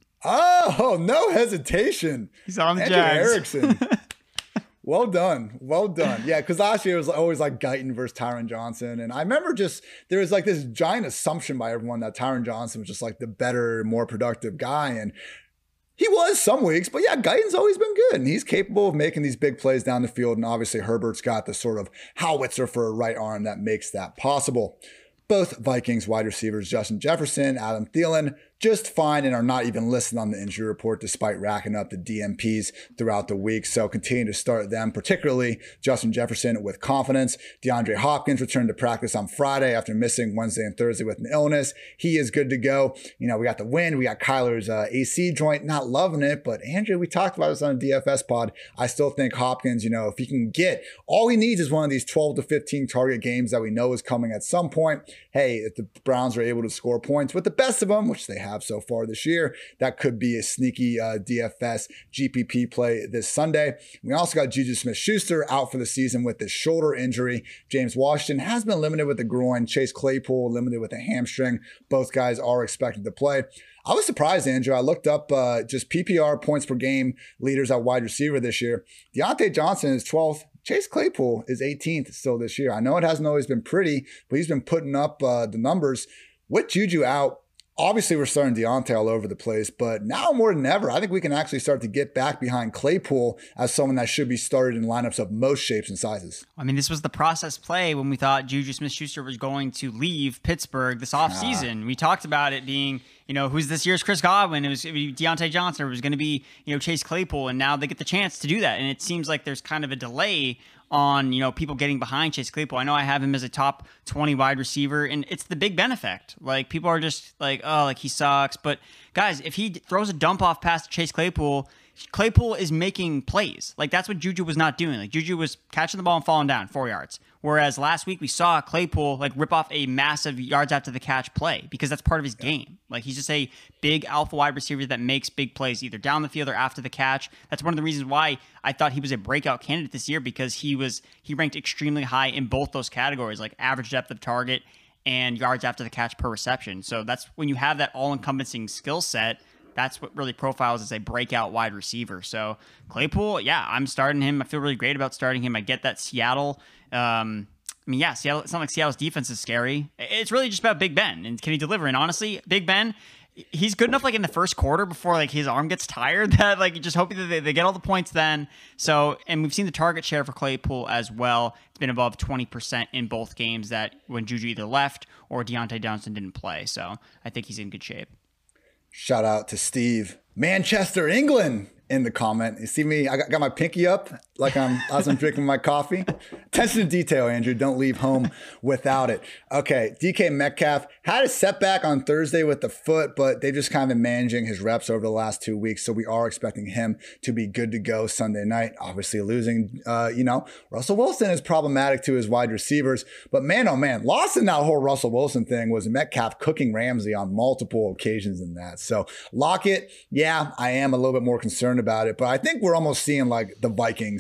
Oh, no hesitation. He's on the Andrew Jags. Erickson. Well done. Well done. Yeah, because last year it was always like Guyton versus Tyron Johnson. And I remember just there was like this giant assumption by everyone that Tyron Johnson was just like the better, more productive guy. And he was some weeks, but yeah, Guyton's always been good, and he's capable of making these big plays down the field, and obviously Herbert's got the sort of howitzer for a right arm that makes that possible. Both Vikings wide receivers, Justin Jefferson, Adam Thielen, just fine and are not even listed on the injury report despite racking up the D N Ps throughout the week. So continue to start them, particularly Justin Jefferson, with confidence. DeAndre Hopkins returned to practice on Friday after missing Wednesday and Thursday with an illness. He is good to go. You know, we got the win. We got Kyler's uh, A C joint, not loving it. But Andrew, we talked about this on a D F S pod. I still think Hopkins, you know, if he can get, all he needs is one of these twelve to fifteen target games that we know is coming at some point. Hey, if the Browns are able to score points with the best of them, which they have so far this year, that could be a sneaky uh, D F S G P P play this Sunday. We also got Juju Smith-Schuster out for the season with this shoulder injury. James Washington has been limited with the groin. Chase Claypool limited with a hamstring. Both guys are expected to play. I was surprised, Andrew. I looked up uh, just P P R points per game leaders at wide receiver this year. Deontay Johnson is twelfth. Chase Claypool is eighteenth still this year. I know it hasn't always been pretty, but he's been putting up uh, the numbers. With Juju out, obviously we're starting Deontay all over the place, but now more than ever, I think we can actually start to get back behind Claypool as someone that should be started in lineups of most shapes and sizes. I mean, this was the process play when we thought Juju Smith-Schuster was going to leave Pittsburgh this offseason. Ah. We talked about it being, you know, who's this year's Chris Godwin? It was, it was Deontay Johnson. It was going to be, you know, Chase Claypool, and now they get the chance to do that. And it seems like there's kind of a delay on, you know, people getting behind Chase Claypool. I know I have him as a top twenty wide receiver, and it's the Big Ben effect. Like, people are just like, oh, like he sucks. But guys, if he throws a dump off pass to Chase Claypool, Claypool is making plays. Like, that's what Juju was not doing. Like, Juju was catching the ball and falling down four yards. Whereas last week we saw Claypool like rip off a massive yards after the catch play because that's part of his game. Like, he's just a big alpha wide receiver that makes big plays either down the field or after the catch. That's one of the reasons why I thought he was a breakout candidate this year, because he was he ranked extremely high in both those categories, like average depth of target and yards after the catch per reception. So that's when you have that all-encompassing skill set. That's what really profiles as a breakout wide receiver. So Claypool, yeah, I'm starting him. I feel really great about starting him. I get that Seattle. Um, I mean, yeah, Seattle. It's not like Seattle's defense is scary. It's really just about Big Ben and can he deliver? And honestly, Big Ben, he's good enough like in the first quarter before like his arm gets tired that like just hoping that they, they get all the points then. So, and we've seen the target share for Claypool as well. It's been above twenty percent in both games that when Juju either left or Deontay Johnson didn't play. So I think he's in good shape. Shout out to Steve, Manchester, England, in the comment. You see me, I got, got my pinky up like I'm as I'm drinking my coffee. Attention to detail, Andrew. Don't leave home without it. Okay, D K Metcalf had a setback on Thursday with the foot, but they've just kind of been managing his reps over the last two weeks, so we are expecting him to be good to go Sunday night. Obviously losing, uh, you know, Russell Wilson is problematic to his wide receivers, but man, oh man, lost in that whole Russell Wilson thing was Metcalf cooking Ramsey on multiple occasions in that. So Lockett, yeah, I am a little bit more concerned about it, but I think we're almost seeing like the Vikings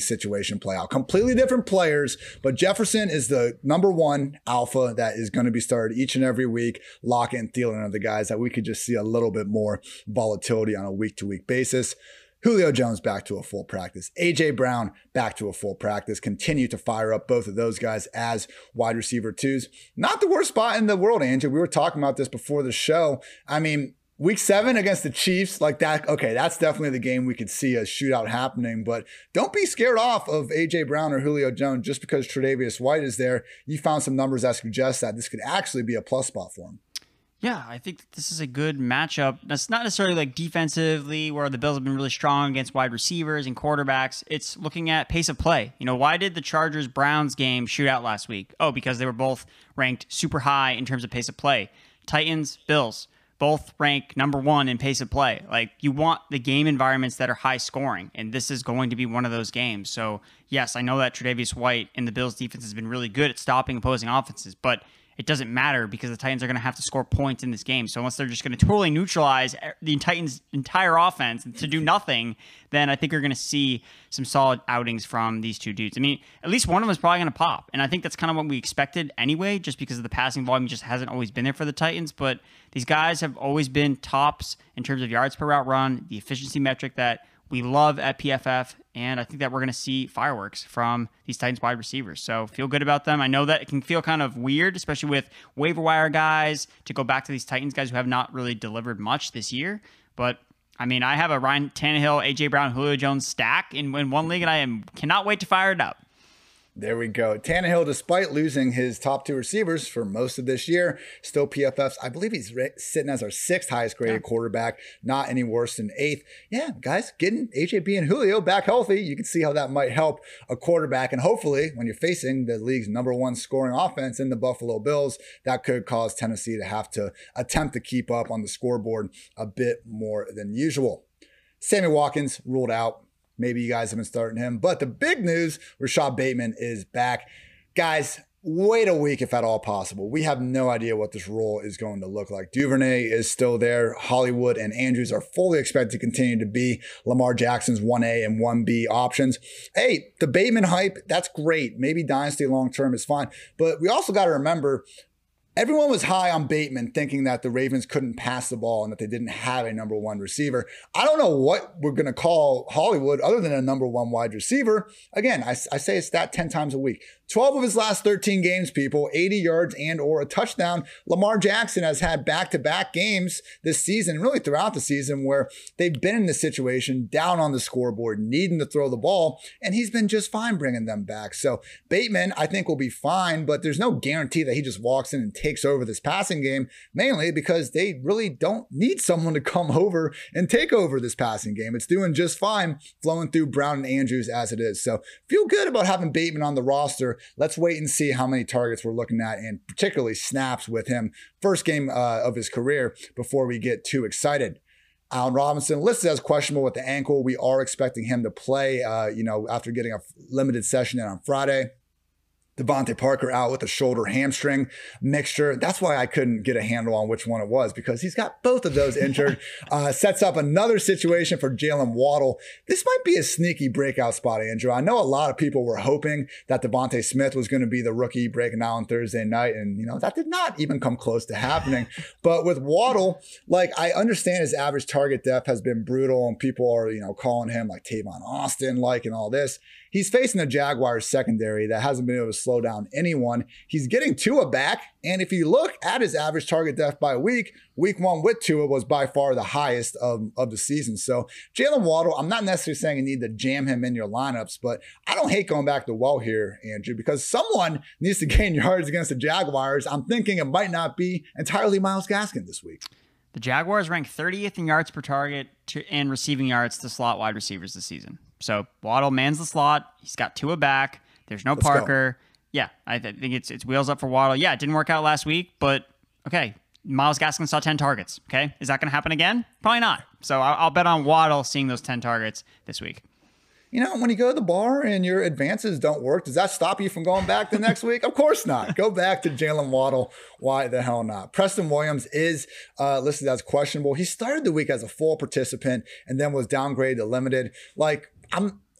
situation play out. Completely different players, but Jefferson is the number one alpha that is going to be started each and every week. Lockett and Thielen are the guys that we could just see a little bit more volatility on a week-to-week basis. Julio Jones back to a full practice. A J Brown back to a full practice. Continue to fire up both of those guys as wide receiver twos. Not the worst spot in the world, Andrew. We were talking about this before the show. I mean, week seven against the Chiefs, like that, okay, that's definitely the game we could see a shootout happening, but don't be scared off of A J Brown or Julio Jones just because Tre'Davious White is there. You found some numbers that suggest that this could actually be a plus spot for him. Yeah, I think that this is a good matchup. That's not necessarily like defensively where the Bills have been really strong against wide receivers and quarterbacks. It's looking at pace of play. You know, why did the Chargers-Browns game shoot out last week? Oh, because they were both ranked super high in terms of pace of play. Titans, Bills, both rank number one in pace of play. Like, you want the game environments that are high scoring, and this is going to be one of those games. So, yes, I know that Tre'Davious White and the Bills defense has been really good at stopping opposing offenses, but it doesn't matter because the Titans are going to have to score points in this game. So unless they're just going to totally neutralize the Titans' entire offense to do nothing, then I think you're going to see some solid outings from these two dudes. I mean, at least one of them is probably going to pop. And I think that's kind of what we expected anyway, just because of the passing volume just hasn't always been there for the Titans. But these guys have always been tops in terms of yards per route run, the efficiency metric that we love at P F F, and I think that we're going to see fireworks from these Titans wide receivers. So feel good about them. I know that it can feel kind of weird, especially with waiver wire guys, to go back to these Titans guys who have not really delivered much this year. But, I mean, I have a Ryan Tannehill, A J Brown, Julio Jones stack in, in one league, and I am cannot wait to fire it up. There we go. Tannehill, despite losing his top two receivers for most of this year, still P F F's. I believe he's sitting as our sixth highest graded yeah. quarterback, not any worse than eighth. Yeah, guys, getting H A B and Julio back healthy, you can see how that might help a quarterback. And hopefully, when you're facing the league's number one scoring offense in the Buffalo Bills, that could cause Tennessee to have to attempt to keep up on the scoreboard a bit more than usual. Sammy Watkins ruled out. Maybe you guys have been starting him. But the big news, Rashad Bateman is back. Guys, wait a week if at all possible. We have no idea what this role is going to look like. Duvernay is still there. Hollywood and Andrews are fully expected to continue to be Lamar Jackson's one A and one B options. Hey, the Bateman hype, that's great. Maybe dynasty long-term is fine. But we also got to remember, everyone was high on Bateman, thinking that the Ravens couldn't pass the ball and that they didn't have a number one receiver. I don't know what we're going to call Hollywood other than a number one wide receiver. Again, I, I say it's that ten times a week. twelve of his last thirteen games, people, eighty yards and or a touchdown. Lamar Jackson has had back-to-back games this season, really throughout the season, where they've been in this situation, down on the scoreboard, needing to throw the ball, and he's been just fine bringing them back. So Bateman, I think, will be fine, but there's no guarantee that he just walks in and takes over this passing game, mainly because they really don't need someone to come over and take over this passing game. It's doing just fine flowing through Brown and Andrews as it is. So feel good about having Bateman on the roster. Let's wait and see how many targets we're looking at, and particularly snaps with him. First game uh, of his career before we get too excited. Allen Robinson listed as questionable with the ankle. We are expecting him to play, uh, you know, after getting a limited session in on Friday. Devontae Parker out with a shoulder hamstring mixture. That's why I couldn't get a handle on which one it was, because he's got both of those injured. uh, sets up another situation for Jalen Waddle. This might be a sneaky breakout spot, Andrew. I know a lot of people were hoping that Devontae Smith was going to be the rookie breaking out on Thursday night, and you know that did not even come close to happening. But with Waddle, like, I understand his average target depth has been brutal, and people are, you know, calling him like Tavon Austin like and all this. He's facing a Jaguars secondary that hasn't been able to slow down anyone. He's getting Tua back, and if you look at his average target depth by week, week one with Tua was by far the highest of, of the season. So Jalen Waddle, I'm not necessarily saying you need to jam him in your lineups, but I don't hate going back to well here, Andrew, because someone needs to gain yards against the Jaguars. I'm thinking it might not be entirely Myles Gaskin this week. The Jaguars rank thirtieth in yards per target to, and receiving yards to slot wide receivers this season. So Waddle mans the slot. He's got Tua back. There's no Let's Parker. Go. Yeah, I th- think it's it's wheels up for Waddle. Yeah, it didn't work out last week, but okay. Myles Gaskin saw ten targets. Okay, is that going to happen again? Probably not. So I'll, I'll bet on Waddle seeing those ten targets this week. You know, when you go to the bar and your advances don't work, does that stop you from going back the next week? Of course not. Go back to Jalen Waddle. Why the hell not? Preston Williams is uh, listed as questionable. He started the week as a full participant and then was downgraded to limited. Like, I'm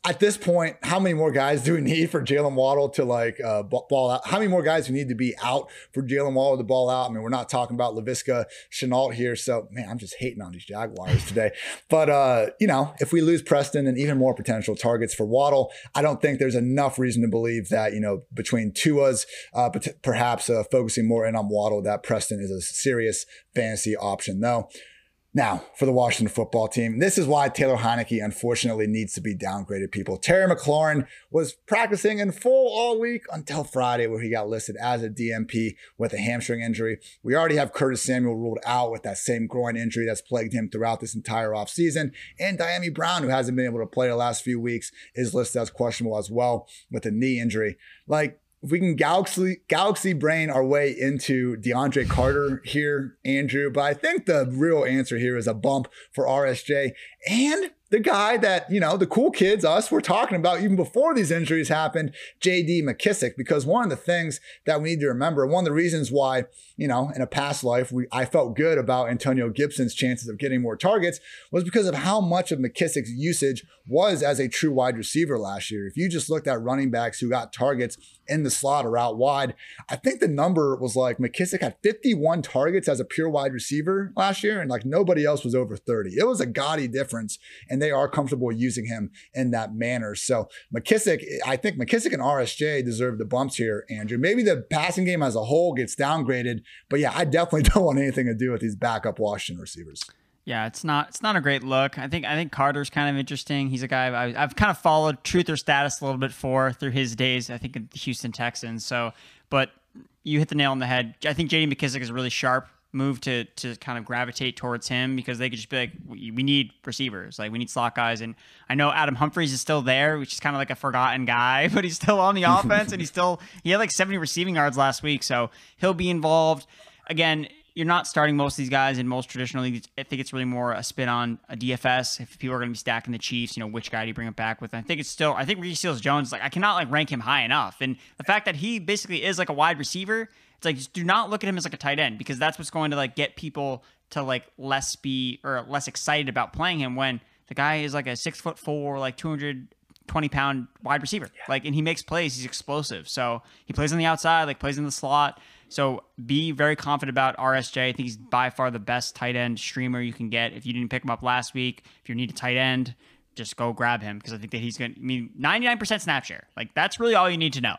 at this point, how many more guys do we need for Jalen Waddle to like uh, ball out? How many more guys do we need to be out for Jalen Waddle to ball out? I mean, we're not talking about Laviska Shenault here. So, man, I'm just hating on these Jaguars today. But, uh, you know, if we lose Preston and even more potential targets for Waddle, I don't think there's enough reason to believe that, you know, between Tua's uh, perhaps uh, focusing more in on Waddle, that Preston is a serious fantasy option, though. Now, for the Washington football team, this is why Taylor Heinicke unfortunately needs to be downgraded, people. Terry McLaurin was practicing in full all week until Friday, where he got listed as a D N P with a hamstring injury. We already have Curtis Samuel ruled out with that same groin injury that's plagued him throughout this entire offseason. And Diami Brown, who hasn't been able to play the last few weeks, is listed as questionable as well with a knee injury. Like, if we can galaxy galaxy brain our way into DeAndre Carter here, Andrew, but I think the real answer here is a bump for R S J and the guy that, you know, the cool kids, us, were talking about even before these injuries happened, J D McKissic, because one of the things that we need to remember, one of the reasons why, you know, in a past life, we I felt good about Antonio Gibson's chances of getting more targets was because of how much of McKissic's usage was as a true wide receiver last year. If you just looked at running backs who got targets in the slot or out wide, I think the number was like McKissic had fifty-one targets as a pure wide receiver last year, and like nobody else was over thirty. It was a gaudy difference, and they are comfortable using him in that manner. So McKissic, I think McKissic and R S J deserve the bumps here, Andrew. Maybe the passing game as a whole gets downgraded, but yeah, I definitely don't want anything to do with these backup Washington receivers. Yeah, it's not it's not a great look. I think I think Carter's kind of interesting. He's a guy I've, I've kind of followed truth or status a little bit for through his days, I think, in the Houston Texans. So, but you hit the nail on the head. I think J D McKissic is a really sharp move to to kind of gravitate towards him, because they could just be like, we, we need receivers, like we need slot guys. And I know Adam Humphries is still there, which is kind of like a forgotten guy, but he's still on the offense, and he's still he had like seventy receiving yards last week, so he'll be involved. Again, you're not starting most of these guys in most traditional leagues. I think it's really more a spin on a D F S. If people are going to be stacking the Chiefs, you know, which guy do you bring it back with? And I think it's still, I think Reese Seals-Jones, like I cannot like rank him high enough. And the fact that he basically is like a wide receiver, it's like, just do not look at him as like a tight end, because that's what's going to like get people to like less be or less excited about playing him, when the guy is like a six foot four, like two hundred twenty pound wide receiver. Yeah. Like, and he makes plays. He's explosive. So he plays on the outside, like plays in the slot. So be very confident about R S J. I think he's by far the best tight end streamer you can get. If you didn't pick him up last week, if you need a tight end, just go grab him, because I think that he's going to, I mean, ninety-nine percent snap share. Like, that's really all you need to know. one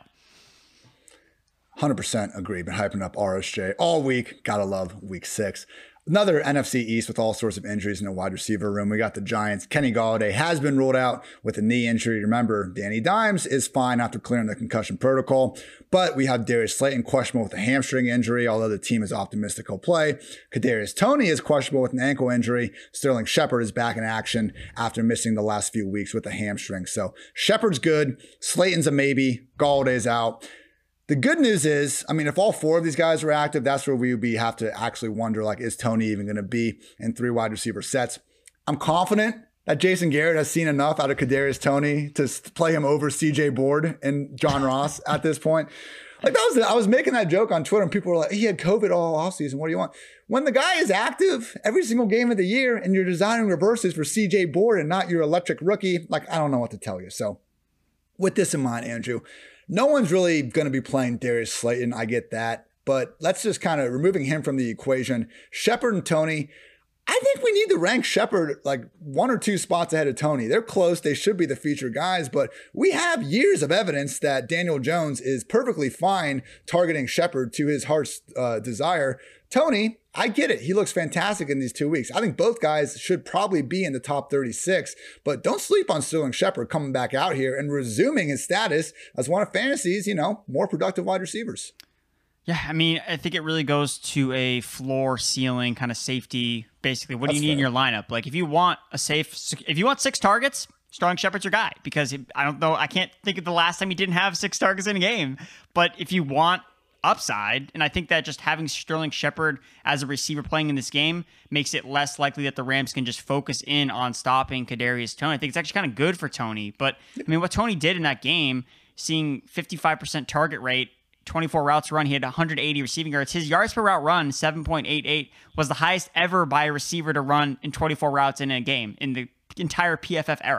hundred percent agree. Been hyping up R S J all week. Gotta love week six. Another N F C East with all sorts of injuries in the wide receiver room. We got the Giants. Kenny Golladay has been ruled out with a knee injury. Remember, Danny Dimes is fine after clearing the concussion protocol. But we have Darius Slayton questionable with a hamstring injury, although the team is optimistic he'll play. Kadarius Toney is questionable with an ankle injury. Sterling Shepard is back in action after missing the last few weeks with a hamstring. So Shepard's good. Slayton's a maybe. Galladay's out. The good news is, I mean, if all four of these guys are active, that's where we would be have to actually wonder, like, is Toney even going to be in three wide receiver sets? I'm confident that Jason Garrett has seen enough out of Kadarius Toney to play him over C J Board and John Ross at this point. Like, that was, I was making that joke on Twitter, and people were like, he had COVID all offseason. What do you want? When the guy is active every single game of the year and you're designing reverses for C J Board and not your electric rookie, like, I don't know what to tell you. So with this in mind, Andrew, no one's really going to be playing Darius Slayton. I get that. But let's just kind of removing him from the equation. Shepard and Toney, I think we need to rank Shepard like one or two spots ahead of Toney. They're close. They should be the featured guys. But we have years of evidence that Daniel Jones is perfectly fine targeting Shepard to his heart's uh, desire. Toney, I get it. He looks fantastic in these two weeks. I think both guys should probably be in the top thirty-six, but don't sleep on Sterling Shepard coming back out here and resuming his status as one of fantasy's, you know, more productive wide receivers. Yeah, I mean, I think it really goes to a floor ceiling kind of safety. Basically, what That's do you need fair. in your lineup? Like, if you want a safe, if you want six targets, Sterling Shepard's your guy, because I don't know, I can't think of the last time he didn't have six targets in a game. But if you want upside, and I think that just having Sterling Shepard as a receiver playing in this game makes it less likely that the Rams can just focus in on stopping Kadarius Toney. I think it's actually kind of good for Toney. But I mean, what Toney did in that game, seeing fifty-five percent target rate, twenty-four routes run, he had one hundred eighty receiving yards. His yards per route run, seven point eight eight, was the highest ever by a receiver to run in twenty-four routes in a game in the entire P F F era.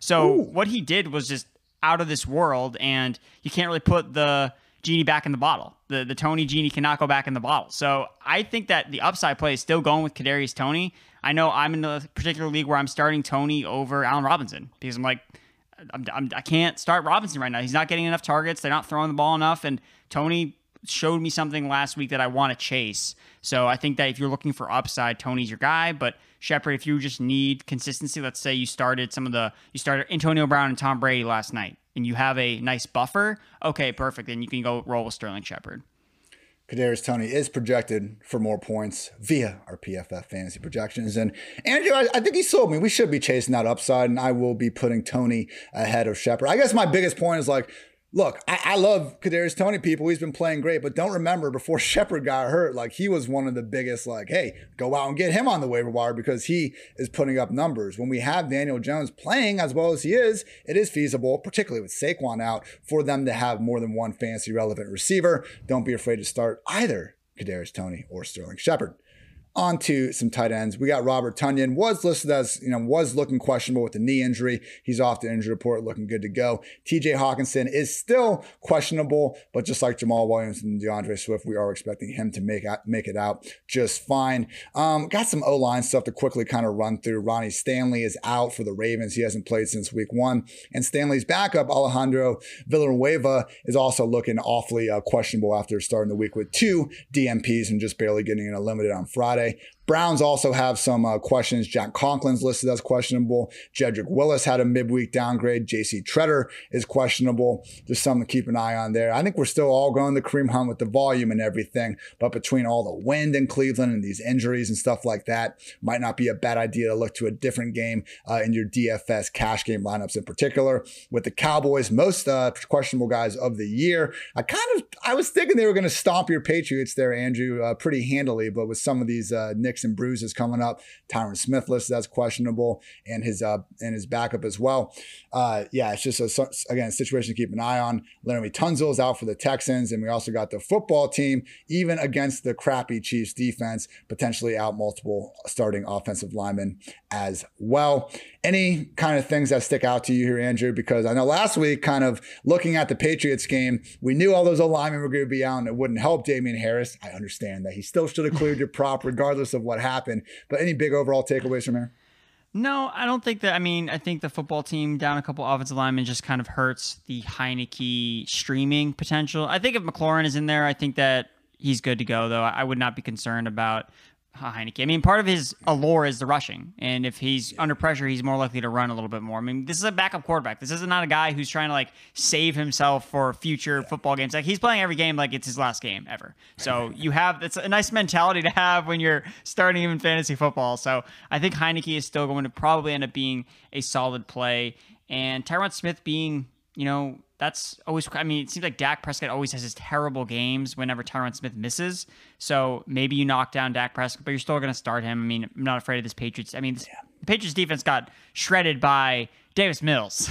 So Ooh. what he did was just out of this world, and you can't really put the genie back in the bottle. The the Toney genie cannot go back in the bottle. So I think that the upside play is still going with Kadarius Toney. I know I'm in a particular league where I'm starting Toney over Allen Robinson because I'm like, I'm, I'm, I can't start Robinson right now. He's not getting enough targets. They're not throwing the ball enough, and Toney showed me something last week that I want to chase. So I think that if you're looking for upside, Toney's your guy. But Shepard, if you just need consistency, let's say you started some of the you started Antonio Brown and Tom Brady last night, and you have a nice buffer. Okay, perfect. Then you can go roll with Sterling Shepard. Kadarius Toney is projected for more points via our P F F fantasy projections. And Andrew, I, I think he sold me. We should be chasing that upside, and I will be putting Toney ahead of Shepard. I guess my biggest point is like, look, I, I love Kadarius Toney, people. He's been playing great, but don't remember before Shepard got hurt, like he was one of the biggest, like, hey, go out and get him on the waiver wire because he is putting up numbers. When we have Daniel Jones playing as well as he is, it is feasible, particularly with Saquon out, for them to have more than one fantasy relevant receiver. Don't be afraid to start either Kadarius Toney or Sterling Shepard. On to some tight ends. We got Robert Tonyan, was listed as, you know, was looking questionable with the knee injury. He's off the injury report, looking good to go. T J Hawkinson is still questionable, but just like Jamal Williams and DeAndre Swift, we are expecting him to make out, make it out just fine. Um, got some O-line stuff to quickly kind of run through. Ronnie Stanley is out for the Ravens. He hasn't played since week one. And Stanley's backup, Alejandro Villanueva, is also looking awfully uh, questionable after starting the week with two D M Ps and just barely getting in a limited on Friday. Browns also have some uh, questions. Jack Conklin's listed as questionable. Jedrick Willis had a midweek downgrade. J C Treader is questionable. Just something to keep an eye on there. I think we're still all going the Kareem Hunt with the volume and everything, but between all the wind in Cleveland and these injuries and stuff like that, might not be a bad idea to look to a different game uh, in your D F S cash game lineups in particular. With the Cowboys, most uh, questionable guys of the year, I kind of, I was thinking they were going to stomp your Patriots there, Andrew, uh, pretty handily, but with some of these uh, nicks and bruises coming up, Tyron Smith listed as questionable, and his uh and his backup as well. Uh, yeah, it's just a, again a situation to keep an eye on. Laremy Tunsil is out for the Texans, and we also got the football team, even against the crappy Chiefs defense, potentially out multiple starting offensive linemen as well. Any kind of things that stick out to you here, Andrew? Because I know last week, kind of looking at the Patriots game, we knew all those O-linemen were going to be out, and it wouldn't help Damian Harris. I understand that he still should have cleared your prop regardless of what happened. But any big overall takeaways from here? No, I don't think that. I mean, I think the football team down a couple offensive linemen just kind of hurts the Heineke streaming potential. I think if McLaurin is in there, I think that he's good to go, though. I would not be concerned about Heineke. I mean, part of his allure is the rushing, and if he's under pressure, he's more likely to run a little bit more. I mean, this is a backup quarterback. This is not a guy who's trying to like save himself for future football games. Like he's playing every game like it's his last game ever. So you have it's a nice mentality to have when you're starting him in fantasy football. So I think Heineke is still going to probably end up being a solid play, and Tyron Smith being, you know, that's always, I mean, it seems like Dak Prescott always has his terrible games whenever Tyron Smith misses. So maybe you knock down Dak Prescott, but you're still going to start him. I mean, I'm not afraid of this Patriots. I mean, this, the Patriots defense got shredded by Davis Mills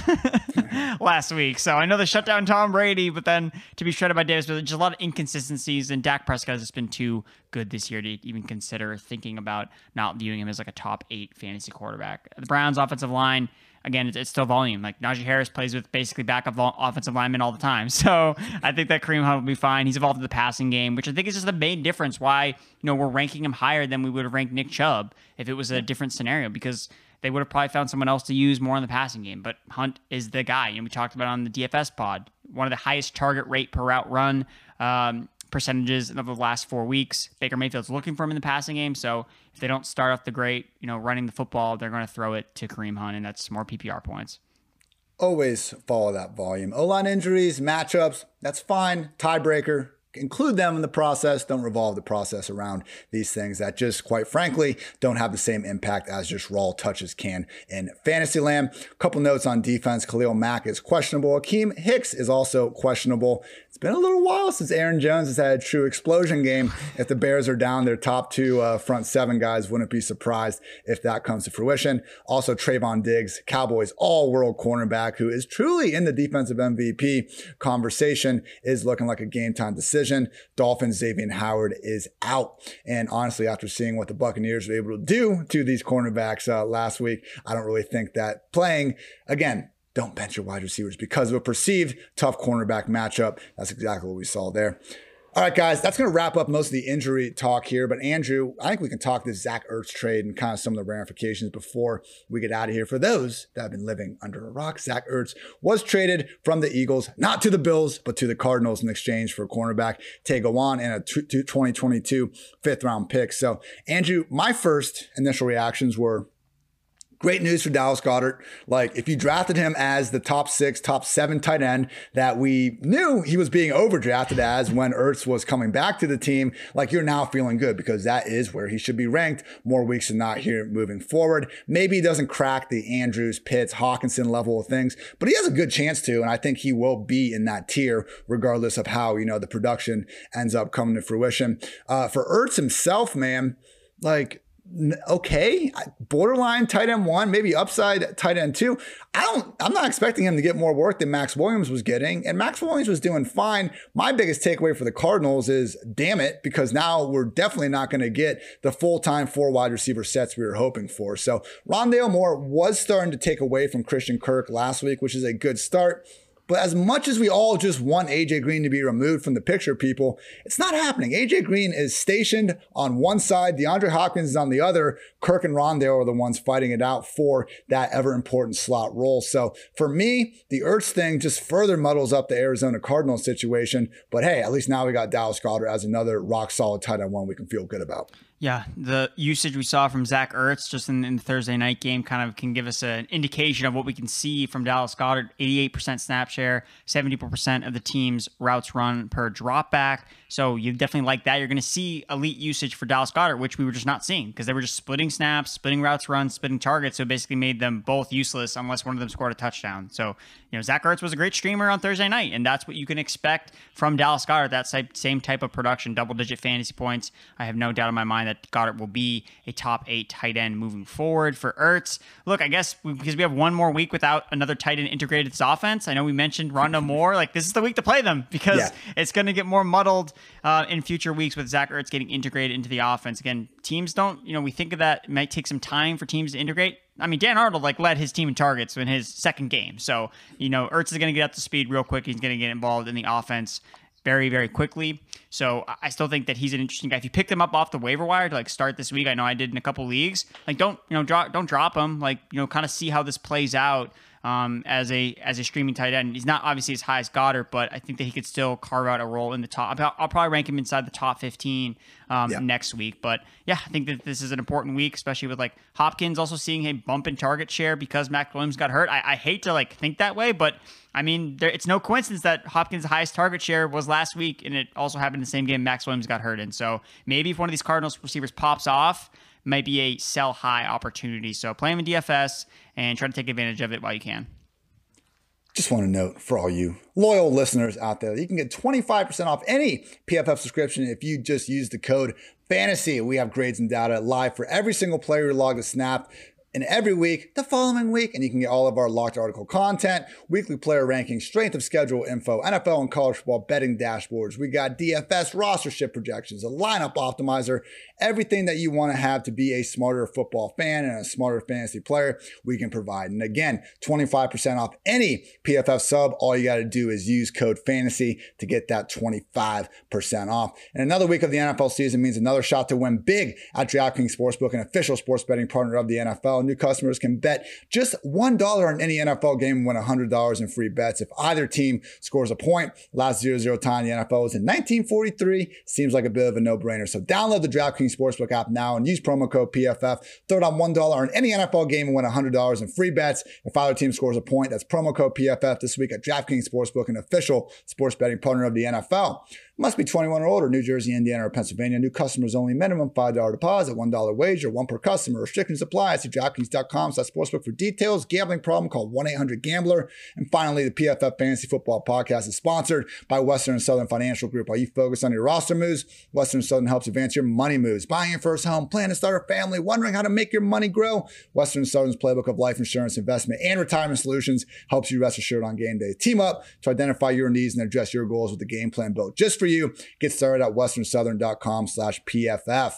last week. So I know they shut down Tom Brady, but then to be shredded by Davis Mills, just a lot of inconsistencies. And Dak Prescott has just been too good this year to even consider thinking about not viewing him as like a top eight fantasy quarterback. The Browns offensive line, again, it's, it's still volume. Like Najee Harris plays with basically backup vol- offensive linemen all the time. So I think that Kareem Hunt will be fine. He's evolved in the passing game, which I think is just the main difference why, you know, we're ranking him higher than we would have ranked Nick Chubb if it was a different scenario, because they would have probably found someone else to use more in the passing game. But Hunt is the guy. You know, we talked about it on the D F S pod, one of the highest target rate per route run um, percentages of the last four weeks. Baker Mayfield's looking for him in the passing game. So if they don't start off the great, you know, running the football, they're going to throw it to Kareem Hunt, and that's more P P R points. Always follow that volume. O-line injuries, matchups, that's fine. Tiebreaker, include them in the process. Don't revolve the process around these things that just, quite frankly, don't have the same impact as just raw touches can in Fantasyland. A couple notes on defense. Khalil Mack is questionable. Akeem Hicks is also questionable. It's been a little while since Aaron Jones has had a true explosion game. If the Bears are down their top two uh, front seven guys, wouldn't be surprised if that comes to fruition. Also, Trayvon Diggs, Cowboys all-world cornerback, who is truly in the defensive M V P conversation, is looking like a game-time decision. decision. Dolphins, Xavier Howard is out. And honestly, after seeing what the Buccaneers were able to do to these cornerbacks uh, last week, I don't really think that playing, again, don't bench your wide receivers because of a perceived tough cornerback matchup. That's exactly what we saw there. All right, guys, that's going to wrap up most of the injury talk here. But Andrew, I think we can talk this Zach Ertz trade and kind of some of the ramifications before we get out of here. For those that have been living under a rock, Zach Ertz was traded from the Eagles, not to the Bills, but to the Cardinals in exchange for cornerback Tay Gowan and a twenty twenty-two fifth round pick. So, Andrew, my first initial reactions were, great news for Dallas Goedert. Like, if you drafted him as the top six, top seven tight end that we knew he was being overdrafted as when Ertz was coming back to the team, like, you're now feeling good because that is where he should be ranked more weeks than not here moving forward. Maybe he doesn't crack the Andrews, Pitts, Hawkinson level of things, but he has a good chance to, and I think he will be in that tier regardless of how, you know, the production ends up coming to fruition. Uh, for Ertz himself, man, like, okay, borderline tight end one, maybe upside tight end two. I don't, I'm not expecting him to get more work than Max Williams was getting, and Max Williams was doing fine. My biggest takeaway for the Cardinals is, damn it, because now we're definitely not going to get the full-time four wide receiver sets we were hoping for. So Rondale Moore was starting to take away from Christian Kirk last week, which is a good start. But as much as we all just want A J Green to be removed from the picture, people, it's not happening. A J Green is stationed on one side. DeAndre Hopkins is on the other. Kirk and Rondale are the ones fighting it out for that ever-important slot role. So for me, the Ertz thing just further muddles up the Arizona Cardinals situation. But hey, at least now we got Dallas Goedert as another rock-solid tight end one we can feel good about. Yeah, the usage we saw from Zach Ertz just in, in the Thursday night game kind of can give us an indication of what we can see from Dallas Goedert. eighty-eight percent snap share, seventy-four percent of the team's routes run per drop back. So you definitely like that. You're going to see elite usage for Dallas Goedert, which we were just not seeing because they were just splitting snaps, splitting routes run, splitting targets. So it basically made them both useless unless one of them scored a touchdown. So, you know, Zach Ertz was a great streamer on Thursday night, and that's what you can expect from Dallas Goedert, that same type of production, double-digit fantasy points. I have no doubt in my mind that Goedert will be a top eight tight end moving forward. For Ertz, look, I guess we, because we have one more week without another tight end integrated to this offense. I know we mentioned Rondale Moore. Like, this is the week to play them because yeah. it's going to get more muddled uh, in future weeks with Zach Ertz getting integrated into the offense. Again, teams don't, you know, we think of that. It might take some time for teams to integrate. I mean, Dan Arnold like led his team in targets in his second game. So, you know, Ertz is going to get up to speed real quick. He's going to get involved in the offense very, very quickly. So I still think that he's an interesting guy. If you pick him up off the waiver wire to like start this week, I know I did in a couple leagues, like don't, you know, drop, don't drop him. Like, you know, kind of see how this plays out um, as a as a streaming tight end. He's not obviously as high as Goddard, but I think that he could still carve out a role in the top. I'll, I'll probably rank him inside the top fifteen um, yeah. next week. But yeah, I think that this is an important week, especially with like Hopkins also seeing a bump in target share because Mac Williams got hurt. I, I hate to like think that way, but I mean, there, it's no coincidence that Hopkins' highest target share was last week, and it also happened in the same game Max Williams got hurt in. So maybe if one of these Cardinals receivers pops off, might be a sell high opportunity. So play him in D F S and try to take advantage of it while you can. Just want to note for all you loyal listeners out there, you can get twenty-five percent off any P F F subscription if you just use the code FANTASY. We have grades and data live for every single player who logged a snap. And every week, the following week, and you can get all of our locked article content, weekly player rankings, strength of schedule info, N F L and college football betting dashboards. We got D F S rostership projections, a lineup optimizer, everything that you want to have to be a smarter football fan and a smarter fantasy player, we can provide. And again, twenty-five percent off any P F F sub. All you got to do is use code FANTASY to get that twenty-five percent off. And another week of the N F L season means another shot to win big at DraftKings Sportsbook, an official sports betting partner of the N F L. New customers can bet just one dollar on any N F L game and win one hundred dollars in free bets if either team scores a point. Last zero zero time in the N F L was in nineteen forty-three. Seems like a bit of a no-brainer. So download the DraftKings Sportsbook app now and use promo code P F F. Throw down one dollar on any N F L game and win one hundred dollars in free bets if either team scores a point. That's promo code P F F this week at DraftKings Sportsbook, an official sports betting partner of the N F L. Must be twenty-one or older, New Jersey, Indiana, or Pennsylvania. New customers only. Minimum five dollars deposit, one dollar wager, one per customer. Restrictions apply. See DraftKings DraftKings.com slash sportsbook for details. Gambling problem, call one eight hundred gambler. And finally, the P F F Fantasy Football Podcast is sponsored by Western and Southern Financial Group. While you focus on your roster moves, Western and Southern helps advance your money moves. Buying your first home, planning to start a family, wondering how to make your money grow? Western and Southern's playbook of life insurance, investment, and retirement solutions helps you rest assured on game day. Team up to identify your needs and address your goals with the game plan built just for you. Get started at westernsouthern.com slash PFF.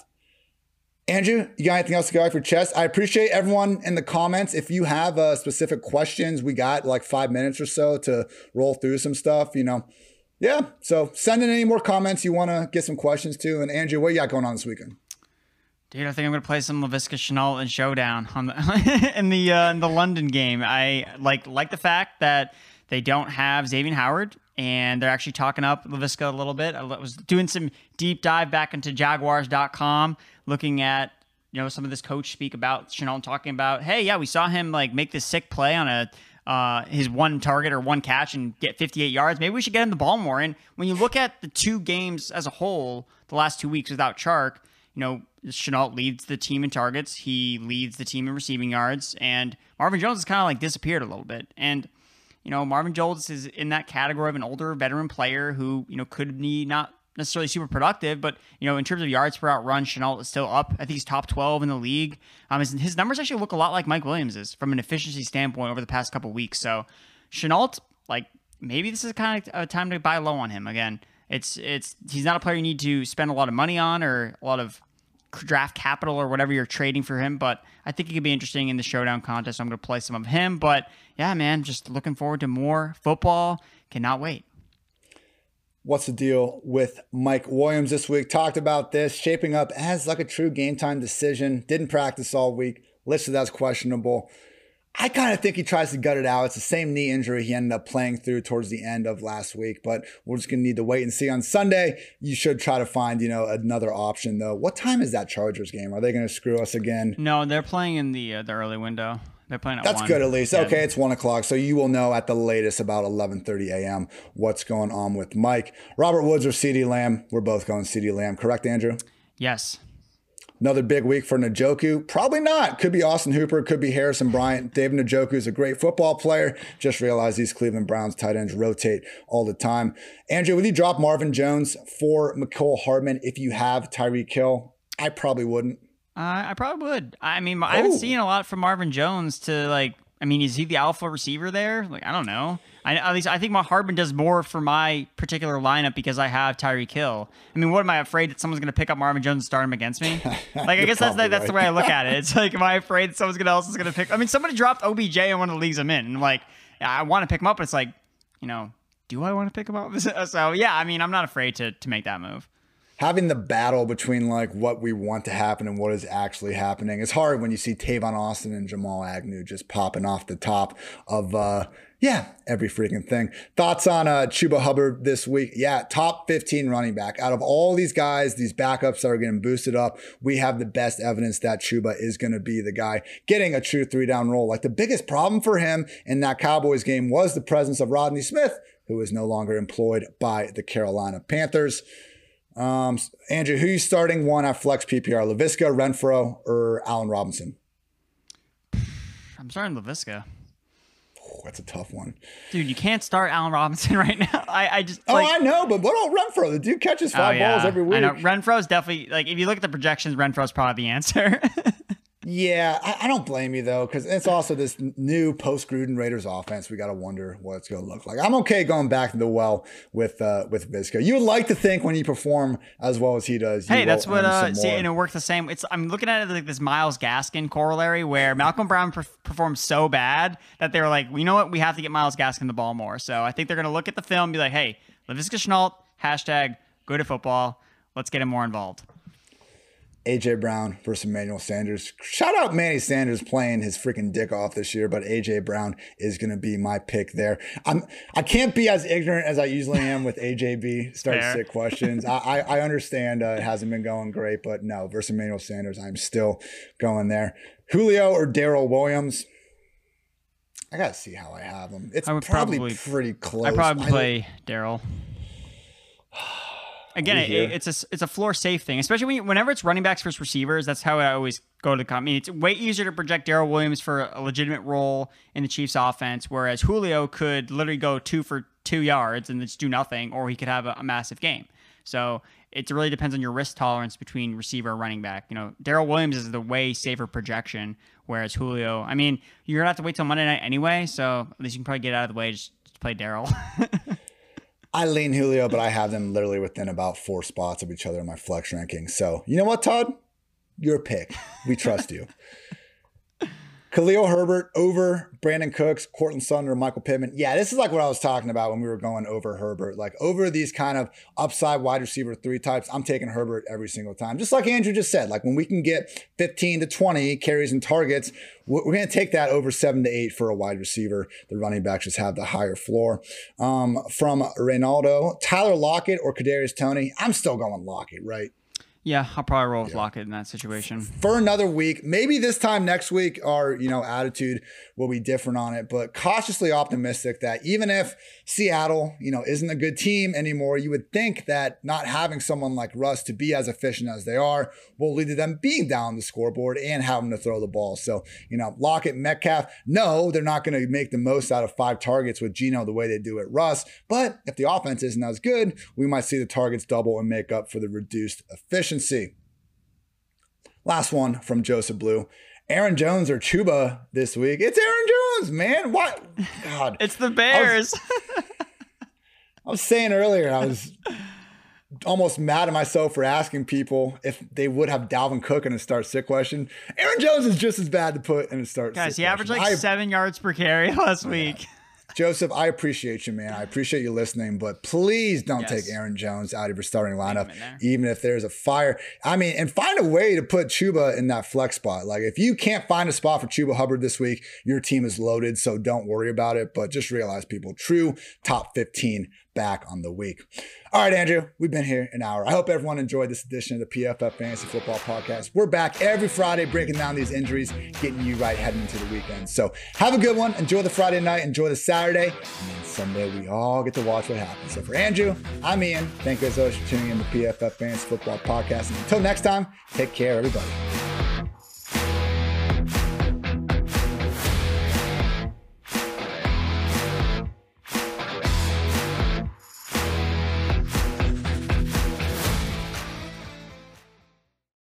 Andrew, you got anything else to go off your chest? I appreciate everyone in the comments. If you have uh, specific questions, we got like five minutes or so to roll through some stuff, you know. Yeah, so send in any more comments you want to get some questions to. And Andrew, what you got going on this weekend? Dude, I think I'm gonna play some Laviska Shenault and Showdown on the in the uh, in the London game. I like like the fact that they don't have Xavier Howard, and they're actually talking up Laviska a little bit. I was doing some deep dive back into Jaguars dot com, looking at, you know, some of this coach speak about Shenault and talking about, hey, yeah, we saw him like make this sick play on a uh, his one target or one catch and get fifty-eight yards. Maybe we should get him the ball more. And when you look at the two games as a whole, the last two weeks without Chark, you know, Shenault leads the team in targets. He leads the team in receiving yards. And Marvin Jones has kind of like disappeared a little bit. And, you know, Marvin Jones is in that category of an older veteran player who, you know, could be not necessarily super productive, but, you know, in terms of yards per out run, Shenault is still up. I think he's top twelve in the league. Um, his, his numbers actually look a lot like Mike Williams's from an efficiency standpoint over the past couple of weeks. So Shenault, like, maybe this is kind of a time to buy low on him again. It's it's he's not a player you need to spend a lot of money on or a lot of draft capital or whatever you're trading for him, but I think he could be interesting in the showdown contest. So I'm going to play some of him, but yeah, man, just looking forward to more football. Cannot wait. What's the deal with Mike Williams this week? Talked about this, shaping up as like a true game time decision. Didn't practice all week. Listed as questionable. I kind of think he tries to gut it out. It's the same knee injury he ended up playing through towards the end of last week, but we're just going to need to wait and see on Sunday. You should try to find, you know, another option though. What time is that Chargers game? Are they going to screw us again? No, they're playing in the uh, the early window. They're playing at That's one. good at least. Yeah. Okay, it's one o'clock. So you will know at the latest about eleven thirty a.m. what's going on with Mike. Robert Woods or CeeDee Lamb? We're both going CeeDee Lamb. Correct, Andrew? Yes. Another big week for Njoku? Probably not. Could be Austin Hooper. Could be Harrison Bryant. David Njoku is a great football player. Just realized these Cleveland Browns tight ends rotate all the time. Andrew, would you drop Marvin Jones for Mecole Hardman if you have Tyreek Hill? I probably wouldn't. Uh, I probably would. I mean, I haven't Oh. seen a lot from Marvin Jones to like. I mean, is he the alpha receiver there? Like, I don't know. I at least I think my Hardman does more for my particular lineup because I have Tyreek Hill. I mean, what am I afraid that someone's going to pick up Marvin Jones and start him against me? Like, I guess that's the, that's the way I look at it. It's like, am I afraid that someone's gonna else is going to pick? I mean, somebody dropped O B J in one of the leagues I'm in, and like, I want to pick him up, but it's like, you know, do I want to pick him up? So yeah, I mean, I'm not afraid to to make that move. Having the battle between like what we want to happen and what is actually happening is hard when you see Tavon Austin and Jamal Agnew just popping off the top of uh yeah every freaking thing. Thoughts on uh Chuba Hubbard this week? Yeah, top fifteen running back. Out of all these guys, these backups that are getting boosted up, we have the best evidence that Chuba is going to be the guy getting a true three down role. Like the biggest problem for him in that Cowboys game was the presence of Rodney Smith, who is no longer employed by the Carolina Panthers. Um, Andrew, who are you starting one at flex P P R? Laviska, Renfro, or Allen Robinson? I'm starting Laviska. Oh, that's a tough one. Dude, you can't start Allen Robinson right now. I, I just Oh, like, I know, but what about Renfro? The dude catches five oh, yeah. balls every week. I know Renfro's definitely like if you look at the projections, Renfro's probably the answer. Yeah, I, I don't blame you though, because it's also this new post-Gruden Raiders offense. We got to wonder what it's going to look like. I'm okay going back to the well with uh, with Viska. You would like to think when you perform as well as he does. You Hey, that's will what earn uh some see, more. and it worked the same. It's I'm looking at it like this Myles Gaskin corollary where Malcolm Brown per- performed so bad that they were like, well, you know what, we have to get Myles Gaskin the ball more. So I think they're gonna look at the film and be like, hey, Laviska Shenault, hashtag good at football. Let's get him more involved. A J Brown versus Emmanuel Sanders. Shout out Manny Sanders playing his freaking dick off this year, but A J Brown is going to be my pick there. I'm I can't be as ignorant as I usually am with A J B start Fair. sick questions. I I, I understand uh, it hasn't been going great, but no, versus Emmanuel Sanders, I'm still going there. Julio or Darrell Williams. I gotta see how I have them. It's I would probably, probably- pretty close. I probably I- play Daryl. Again, it, it's a it's a floor safe thing, especially when you, whenever it's running backs versus receivers. That's how I always go to the comment. I mean, it's way easier to project Darrell Williams for a legitimate role in the Chiefs offense, whereas Julio could literally go two for two yards and just do nothing, or he could have a, a massive game. So it really depends on your risk tolerance between receiver and running back. You know, Darrell Williams is the way safer projection, whereas Julio, I mean, you're going to have to wait till Monday night anyway, so at least you can probably get out of the way, just, just play Darrell. I lean Julio, but I have them literally within about four spots of each other in my flex ranking. So, you know what, Todd? Your pick. We trust you. Khalil Herbert over Brandon Cooks, Cortland Sutton, Michael Pittman. Yeah, this is like what I was talking about when we were going over Herbert. Like over these kind of upside wide receiver three types, I'm taking Herbert every single time. Just like Andrew just said, like when we can get fifteen to twenty carries and targets, we're going to take that over seven to eight for a wide receiver. The running backs just have the higher floor. Um, from Reynaldo, Tyler Lockett or Kadarius Toney? I'm still going Lockett, right? Yeah, I'll probably roll with yeah. Lockett in that situation. For another week, maybe this time next week, our you know attitude will be different on it, but cautiously optimistic that even if Seattle, you know, isn't a good team anymore, you would think that not having someone like Russ to be as efficient as they are will lead to them being down the scoreboard and having to throw the ball. So, you know, Lockett, Metcalf, no, they're not going to make the most out of five targets with Geno the way they do at Russ, but if the offense isn't as good, we might see the targets double and make up for the reduced efficiency. Last one from Joseph Blue. Aaron Jones or Chuba this week? It's Aaron Jones, man. What? God. It's the Bears. I was, I was saying earlier, I was almost mad at myself for asking people if they would have Dalvin Cook in a start sit question. Aaron Jones is just as bad to put in a start Guys, sit he averaged question. like I, seven yards per carry last week. Joseph, I appreciate you, man. I appreciate you listening, but please don't yes. take Aaron Jones out of your starting lineup, even if there's a fire. I mean, and find a way to put Chuba in that flex spot. Like, if you can't find a spot for Chuba Hubbard this week, your team is loaded, so don't worry about it. But just realize, people, true top fifteen back on the week. All right, Andrew, we've been here an hour. I hope everyone enjoyed this edition of the P F F Fantasy Football Podcast. We're back every Friday breaking down these injuries, getting you right heading into the weekend. So have a good one. Enjoy the Friday night. Enjoy the Saturday. And then Sunday, we all get to watch what happens. So for Andrew, I'm Ian. Thank you as always for tuning in to the P F F Fantasy Football Podcast. And until next time, take care, everybody.